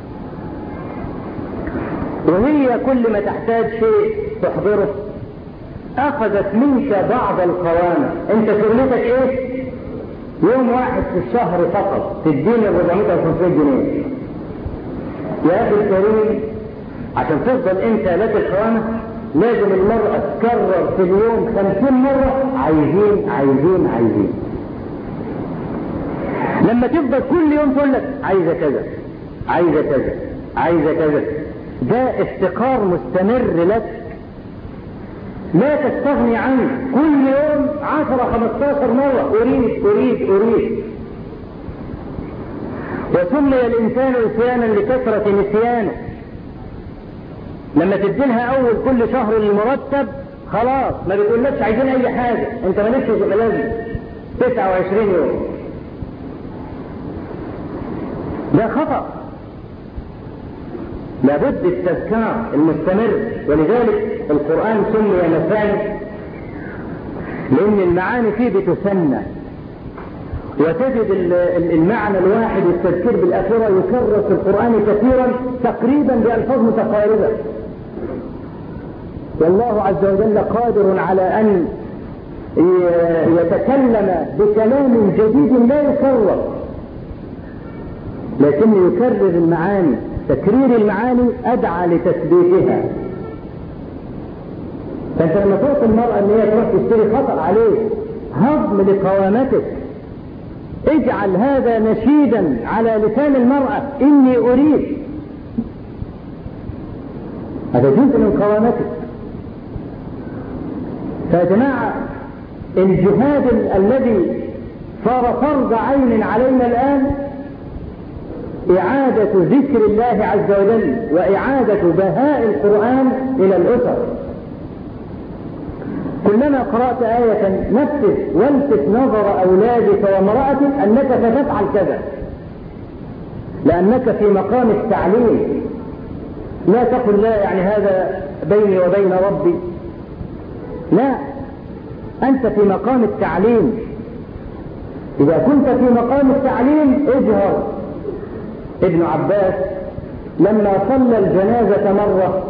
وهي كل ما تحتاج شيء تحضره، اخذت منك بعض القوامة، انت شغلتك ايه؟ يوم واحد في الشهر فقط تديني أربعمائة أو خمسمائة جنيه. يا اخي الكريم، عشان تفضل انت لك القوامة لازم المرأة تكرر في اليوم خمسين مرة عايزين عايزين عايزين. لما تفضل كل يوم تقول لك عايزة كذا عايزة كذا عايزة كذا، ده افتقار مستمر لك لا تستغني عنه. كل يوم عشرة خمستاشر مرة أريد أريد أريد. وسمي الإنسان نسيانا لكثرة نسيانه. لما تدينها أول كل شهر المرتب خلاص ما بتقولكش عايزين أي حاجة، أنت مالكش لازم تسعة وعشرين يوم. ده خطأ، لابد التذكار المستمر. ولذلك القرآن سمي مثاني لأن المعاني فيه بتثنى، وتجد المعنى الواحد والتذكير بالآخرة يكرر في القرآن كثيرا تقريبا بألفاظ متقاربة. والله عز وجل قادر على أن يتكلم بكلام جديد لا يكرر، لكن يكرر المعاني. تكرير المعاني أدعى لتثبيتها. فأنت لما تعطي المرأة أن هي تروح تشتري خطأ عليه هضم لقوامتك. اجعل هذا نشيدا على لسان المرأة، إني أريد. هذا جزء من قوامتك. فيا جماعة الجهاد الذي صار فرض عين علينا الآن إعادة ذكر الله عز وجل وإعادة بهاء القرآن إلى الأسر. كلما قرأت آية نفذ والفت نظر أولادك وامرأتك أنك ستفعل كذا، لأنك في مقام التعليم. لا تقل لا يعني هذا بيني وبين ربي، لا، أنت في مقام التعليم. إذا كنت في مقام التعليم اجهر. ابن عباس لما صلى الجنازة مرة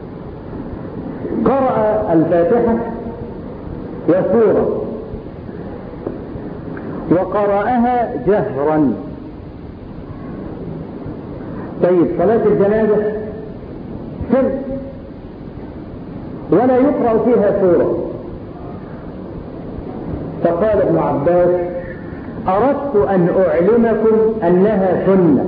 قرأ الفاتحة وسورة وقرأها جهرا. طيب صلاة الجنازة سر ولا يقرأ فيها سورة. فقال ابن عباس أردت أن أعلمكم أنها سنة.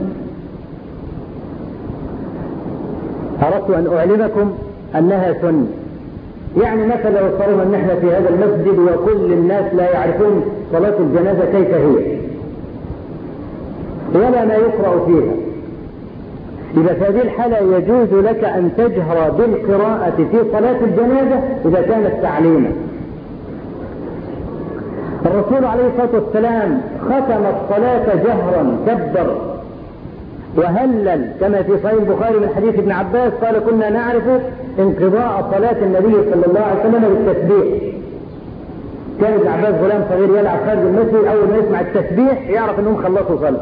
أردت أن أعلمكم أنها سنة. يعني مثلا لو افترضنا أن احنا في هذا المسجد وكل الناس لا يعرفون صلاة الجنازة كيف هي ولا ما يقرأ فيها، إذا في هذه الحالة يجوز لك أن تجهر بالقراءة في صلاة الجنازة إذا كانت تعليما. الرسول عليه الصلاة والسلام ختم الصلاة جهرا كبر وهلل كما في صحيح البخاري من حديث ابن عباس قال كنا نعرف انقضاء صلاة النبي صلى الله عليه وسلم بالتسبيح. كان ابن عباس غلام صغير يلعب خارج المسجد، اول ما يسمع التسبيح يعرف انهم خلصوا صلاة.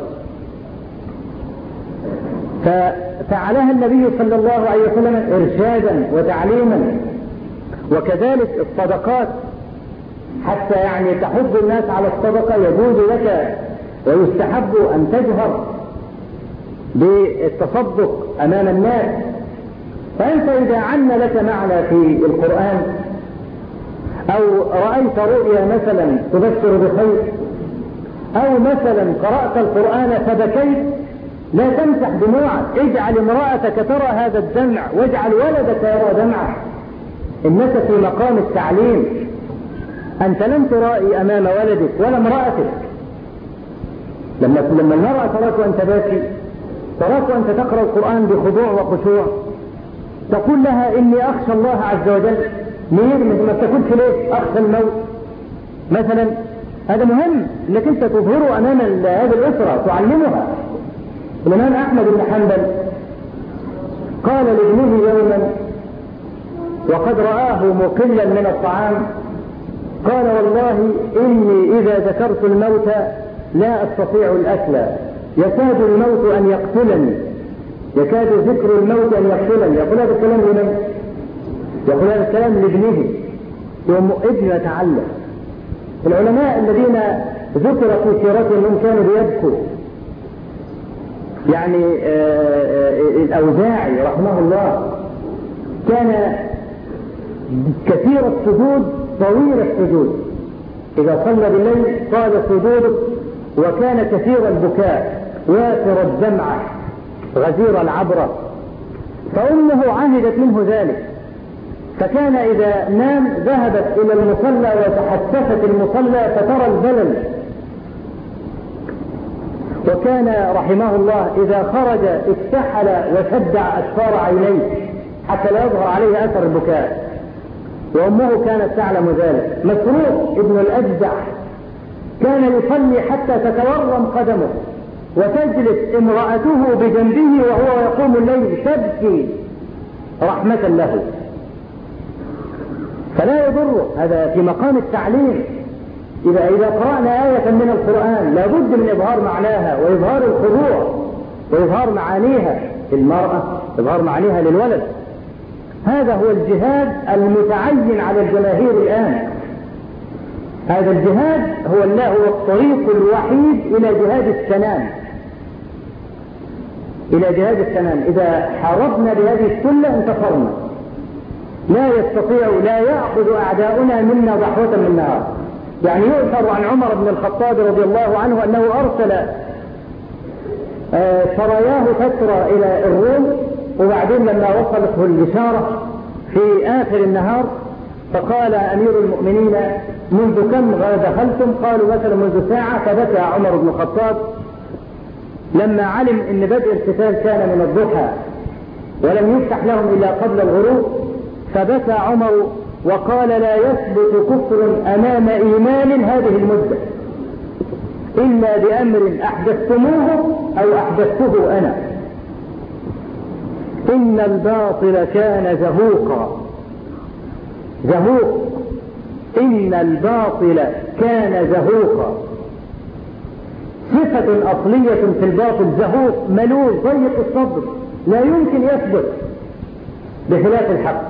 ففعلها النبي صلى الله عليه وسلم ارشادا وتعليما. وكذلك الصدقات حتى يعني تحض الناس على الصدقة يجوز لك ويستحب ان تجهر بالتصدق امام الناس. فانت اذا عن لك معنى في القرآن او رأيت رؤيا مثلا تبشر بخير او مثلا قرأت القرآن فبكيت لا تمسح دموعك، اجعل امرأتك ترى هذا الدمع واجعل ولدك يرى دمعك. انك في مقام التعليم، انت لم ترائي امام ولدك ولا امرأتك. لما لما المرأة تراك وانت باكي، تراك وانت تقرأ القرآن بخضوع وخشوع، تقول لها اني اخشى الله عز وجل. مين ما تقولش ليه اخشى الموت مثلا؟ هذا مهم انك انت تظهره امام هذه الاسرة، تعلمها. الامام احمد بن حنبل قال لابنه يوما وقد رآه مقلا من الطعام، قال والله اني اذا ذكرت الموت لا استطيع الاكل، يكاد الموت ان يقتلني، يكاد ذكر الموت ان يقتلني. يقول هذا الكلام لمن؟ يقول هذا الكلام لابنه. يوم ابنه يتعلم. العلماء الذين ذكر في سيرتهم انهم كانوا بيبكوا، يعني الأوزاعي رحمه الله كان كثير السجود طويل السجود، إذا صلى بالليل طال سجوده، وكان كثير البكاء وافر الدمعة غزير العبرة. فأمه عهدت منه ذلك، فكان إذا نام ذهبت إلى المصلى وتحسست المصلى فترى البلل. وكان رحمه الله إذا خرج اكتحل وشدع أشفار عينيه حتى لا يظهر عليه أثر البكاء، وأمه كانت تعلم ذلك. مسروق ابن الأجدع كان يصلي حتى تتورم قدمه وتجلس امرأته بجنبه وهو يقوم الليل تبكي رحمة له. فلا يضره هذا في مقام التعليم. إذا إذا قرأنا آية من القرآن لابد من إظهار معناها وإظهار الخضوع وإظهار معانيها للمرأة، إظهار معانيها للولد. هذا هو الجهاد المتعين على الجماهير الآن. هذا الجهاد هو الله هو الطريق الوحيد إلى جهاد السنان، إلى جهاد السنان. إذا حاربنا بهذه السلة انتصرنا. لا يستطيع لا يأخذ أعداؤنا منا ضحوة من نار. يعني يؤثر عن عمر بن الخطاب رضي الله عنه أنه أرسل سراياه تسرى إلى الروم، وبعدين لما وصلته البشارة في آخر النهار فقال أمير المؤمنين منذ كم دخلتم؟ قالوا مثلا منذ ساعة. فبكى عمر بن الخطاب لما علم أن بدء القتال كان من الضحى ولم يفتح لهم إلا قبل الغروب. فبكى عمر وقال لا يثبت كفر أمام إيمان هذه المدة إلا بأمر أحدثتموه أو أحدثته أنا. إن الباطل كان زهوقا. زهوق، إن الباطل كان زهوقا، صفة أصلية في الباطل. زهوق ملول ضيق الصدر لا يمكن يثبت بخلاف الحق.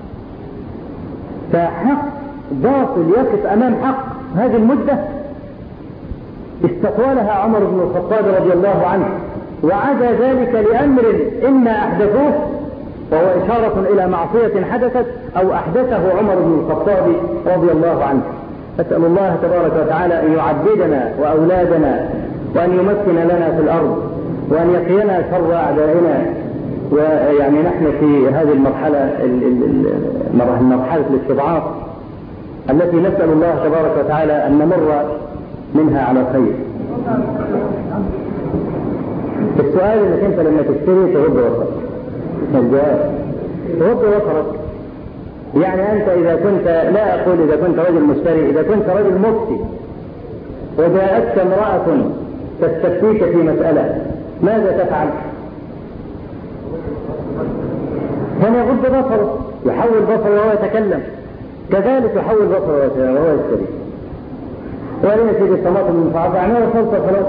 فحق باطل يقف أمام حق. هذه المدة استطولها عمر بن الخطاب رضي الله عنه، وعدا ذلك لأمر إما أحدثوه وهو إشارة إلى معصية حدثت أو أحدثه عمر بن الخطاب رضي الله عنه. أسأل الله تبارك وتعالى أن يعبدنا وأولادنا وأن يمكن لنا في الأرض وأن يقينا شر أعدائنا. ويعني نحن في هذه المرحلة مرحلة الاستضعاف التي نسأل الله تبارك وتعالى أن نمر منها على خير. السؤال انك انت لما تشتري تغض بصرك. الجواب تغض بصرك يعني انت اذا كنت، لا اقول اذا كنت رجل مشتري، اذا كنت رجل مفتي وجاءتك امرأة تستفتيك في مسألة، ماذا تفعل؟ كان يغض بصره، يحول بصره وهو يتكلم، كذلك يحول بصره وهو يستريح. ولنا سيدي الطماطم من صعب عنها وصلت خلاص.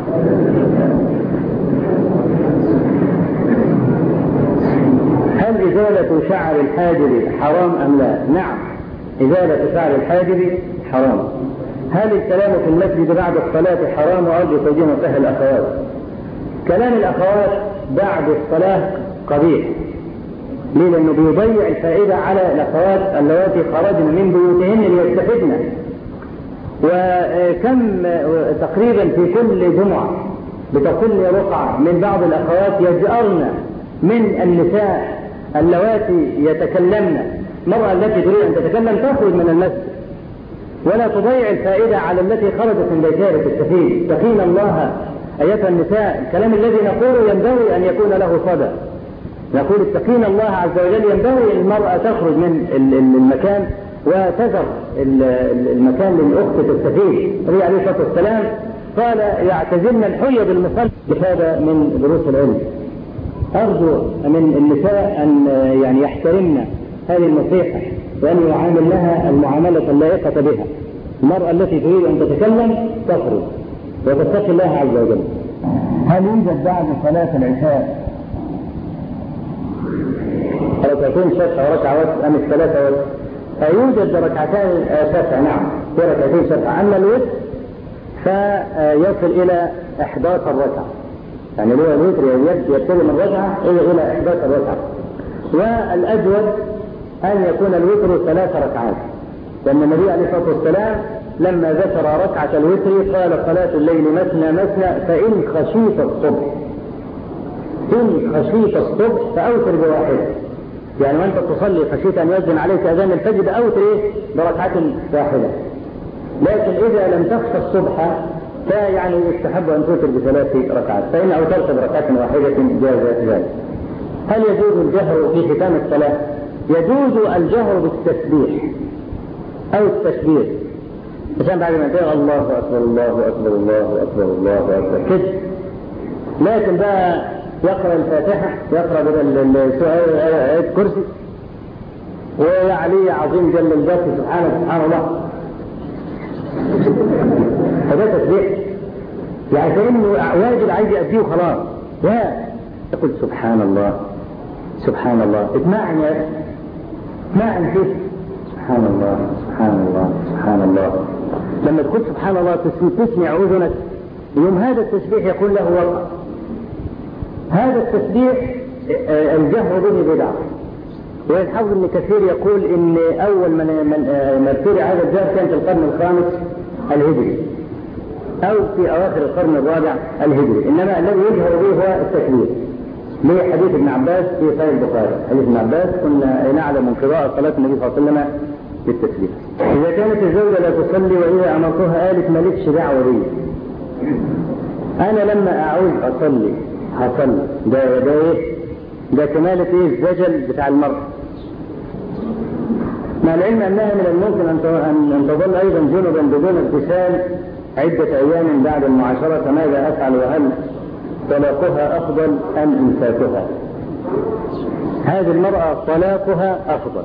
هل إزالة شعر الحاجب حرام أم لا؟ نعم، إزالة شعر الحاجب حرام. هل الكلام في المسجد بعد الصلاة حرام؟ وأرجو توجيه نصيحة الأخوات. كلام الأخوات بعد الصلاة قبيح. ليه؟ لأنه بيضيع الفائدة على الأخوات اللواتي خرجن من بيوتهن ليستفدن. وكم تقريبا في كل جمعة بتقل رقعة من بعض الأخوات يجأرن من النساء اللواتي يتكلمن. المرأة التي تريد أن تتكلم تخرج من المسجد ولا تضيع الفائدة على التي خرجت من بيتها لتستفيد. تقين الله أيتها النساء، الكلام الذي نقوله ينبغي أن يكون له صدى. نقول اتقين الله عز وجل، ينبغي المرأة تخرج من المكان وتذر المكان للأخت تستفيد. النبي عليه الصلاة والسلام قال يعتزلن الحية بالمصلى. بهذا من دروس العلم. أرجو من النساء أن يعني يحترمن هذه النصيحة وأن يعاملنها المعاملة اللائقة بها. المرأة التي تريد أن تتكلم تخرج وتتقي الله عز وجل. هل يوجد بعد صلاة العشاء ركعتين شفع وركعة وتر أم الثلاثة وتر؟ فيوجد ركعتين شفع، نعم، وركعتين شفع. أما الوتر فيصل إلى إحدى عشرة ركعة، يعني هو الوتر يبتدي من ركعة إلى إحدى عشرة ركعة. والأجود أن يكون الوتر ثلاث ركعات، لأن النبي عليه الصلاة والسلام لما ذكر ركعة الوتر قال صلاة الليل مثنى مثنى فإن خشيت الصبح إن خشيت الصبح فأوتر بواحدة. يعني وأنت تصلي خشيت أن يؤذن عليك أذان الفجر أوتر إيه؟ بركعة واحدة. لكن إذا لم تخشى الصبح فيعني يستحب أن توتر بثلاث ركعات، فإن أوترت بركعة واحدة جاز ذلك. هل يجوز الجهر في ختام الصلاة؟ يجوز الجهر بالتسبيح أو التكبير، عشان بعد ما تقول الله أكبر الله أكبر الله أكبر الله أكبر كده. لكن بقى يقرأ الفاتحة، يقرأ بدل آية الكرسي ويا علي عظيم جل الجلال سبحانه سبحان الله، فده تسبيح. يعني كأنه واجب عايز يأتيه وخلاص، لا تقول سبحان الله سبحان الله. اتمعن يا أخي، اتمعن فيه سبحان الله سبحان الله سبحان الله. لما تقول سبحان الله تسمع أذنك، يوم هذا التسبيح يكون له وقع. هذا التسبيح الجهر به بدعة. والحافظ ابن كثير يقول ان اول من من ابتدع هذا الجهر كان في القرن الخامس الهجري او في اواخر القرن الرابع الهجري، انما الذي يجهر به هو التكبير. ليه؟ حديث ابن عباس في صحيح البخاري، حديث ابن عباس كنا نعلم من قراءة صلاة النبي صلى الله عليه وسلم بالتسبيح. اذا كانت الزوجة لا تصلي واذا امرتها قالت مالكش دعوة بي، انا لما اعود اصلي هصلي، ده ده ايه؟ ده كمالة ايه؟ الزجل بتاع المرأة. مع العلم انها من الممكن ان تظل ايضا جنبا بدون اغتسال عدة ايام بعد المعاشرة، ماذا افعل؟ وهل طلاقها افضل ام امساكها؟ هذه المرأة طلاقها افضل،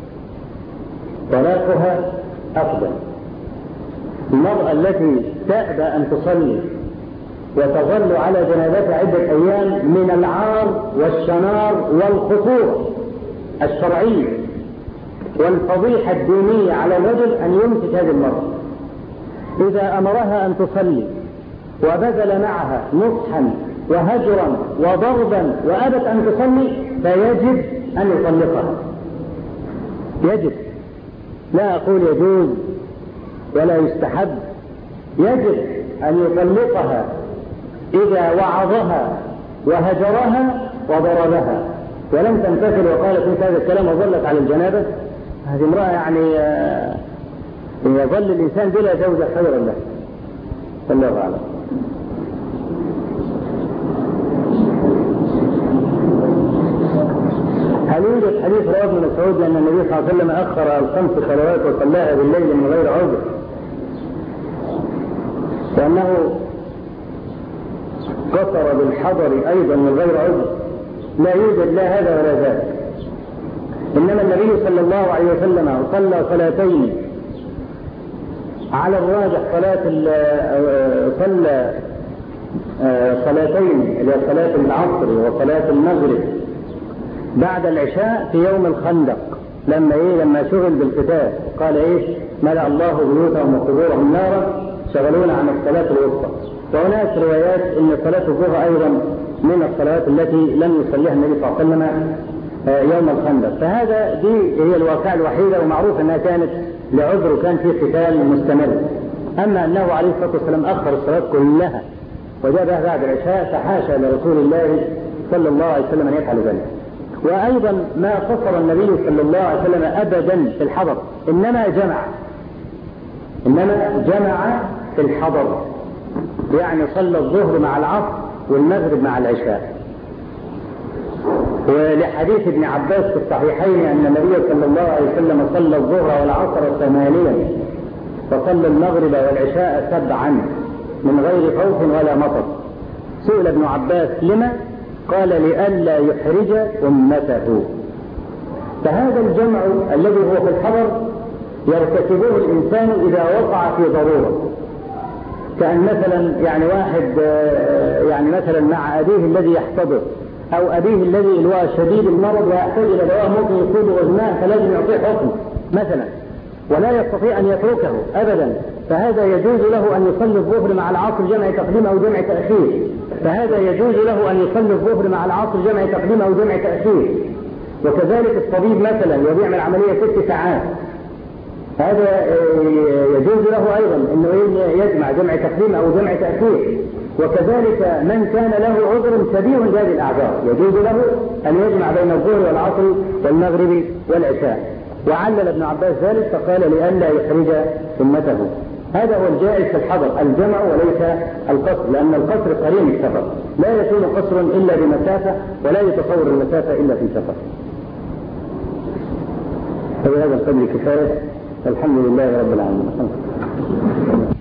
طلاقها افضل. المرأة التي تأبى ان تصلي وتظل على جنابتها عدة أيام من العار والشنار والخطورة الشرعية والفضيحة الدينية على الرجل أن يمسك هذه المرأة. إذا أمرها أن تصلي وبذل معها نصحا وهجرا وضربا وأبت أن تصلي فيجب أن يطلقها. يجب، لا أقول يجوز ولا يستحب، يجب أن يطلقها إذا وعظها وهجرها وضربها ولم تمتثل وقالت مثل هذا الكلام وظلت على الجنابة. هذه امرأة يعني يظل الإنسان بلا زوجة خيرا له. الله أعلم. هل يوجد حديث رواه ابن مسعود أن النبي صلى الله عليه وسلم أخر الخمس صلوات وصلاها بالليل من غير عذر؟ وأنه قصر بالحضر أيضا من غير عذر لا يوجد لا هذا ولا ذاك. إنما النبي صلى الله عليه وسلم صلى صلاتين على الراجح، صلاة صلى صلاتين اللي هي صلاة العصر وصلاة المغرب بعد العشاء في يوم الخندق، لما ايه لما شغل بالقتال قال ايه ملأ الله بيوتهم وقبورهم نارا شغلونا عن الصلاة الوسطى. وهناك روايات ان صلاة الظهر ايضا من الصلوات التي لم يصليها النبي صلى الله عليه وسلم يوم الخندق. فهذا دي هي الواقعة الوحيدة، ومعروف انها كانت لعذر وكان في قتال مستمر. اما انه عليه الصلاة والسلام اخر الصلاة كلها وجاء بها بعد العشاء فحاشا لرسول الله صلى الله عليه وسلم ان يفعل ذلك. وايضا ما قصر النبي صلى الله عليه وسلم ابدا في الحضر، انما جمع انما جمع في الحضر، يعني صلى الظهر مع العصر والمغرب مع العشاء. ولحديث ابن عباس في الصحيحين ان النبي صلى الله عليه وسلم صلى الظهر والعصر ثمانيا وصلى المغرب والعشاء سبعا من غير خوف ولا مطر. سئل ابن عباس لما؟ قال لئلا يحرج امته. فهذا الجمع الذي هو في الحضر يرتكبه الانسان اذا وقع في ضروره، كان مثلا يعني واحد يعني مثلا مع ابيه الذي يحتضر او ابيه الذي هو شديد المرض ويحتاج الى دواء ممكن يصيبه غزناه فلازم يعطيه حكم مثلا ولا يستطيع ان يتركه ابدا، فهذا يجوز له ان يصلي الظهر مع العصر جمع تقديم او جمع تاخير. فهذا يجوز له ان يصلي الظهر مع العصر جمع تقديم او جمع تاخير. وكذلك الطبيب مثلا وبيعمل عمليه ست ساعات، هذا يجوز له ايضا انه يجمع جمع تقديم او جمع تاخير. وكذلك من كان له عذر شبيه بهذه الاعذار يجوز له ان يجمع بين الظهر والعصر والمغرب والعشاء. وعلل ابن عباس ذلك فقال لئلا يحرج امته. هذا هو الجائز في الحضر، الجمع وليس القصر، لان القصر قرين السفر، لا يكون قصر الا بمسافه ولا يتصور المسافه الا في سفر. فبهذا القدر كفايه، الحمد لله رب العالمين.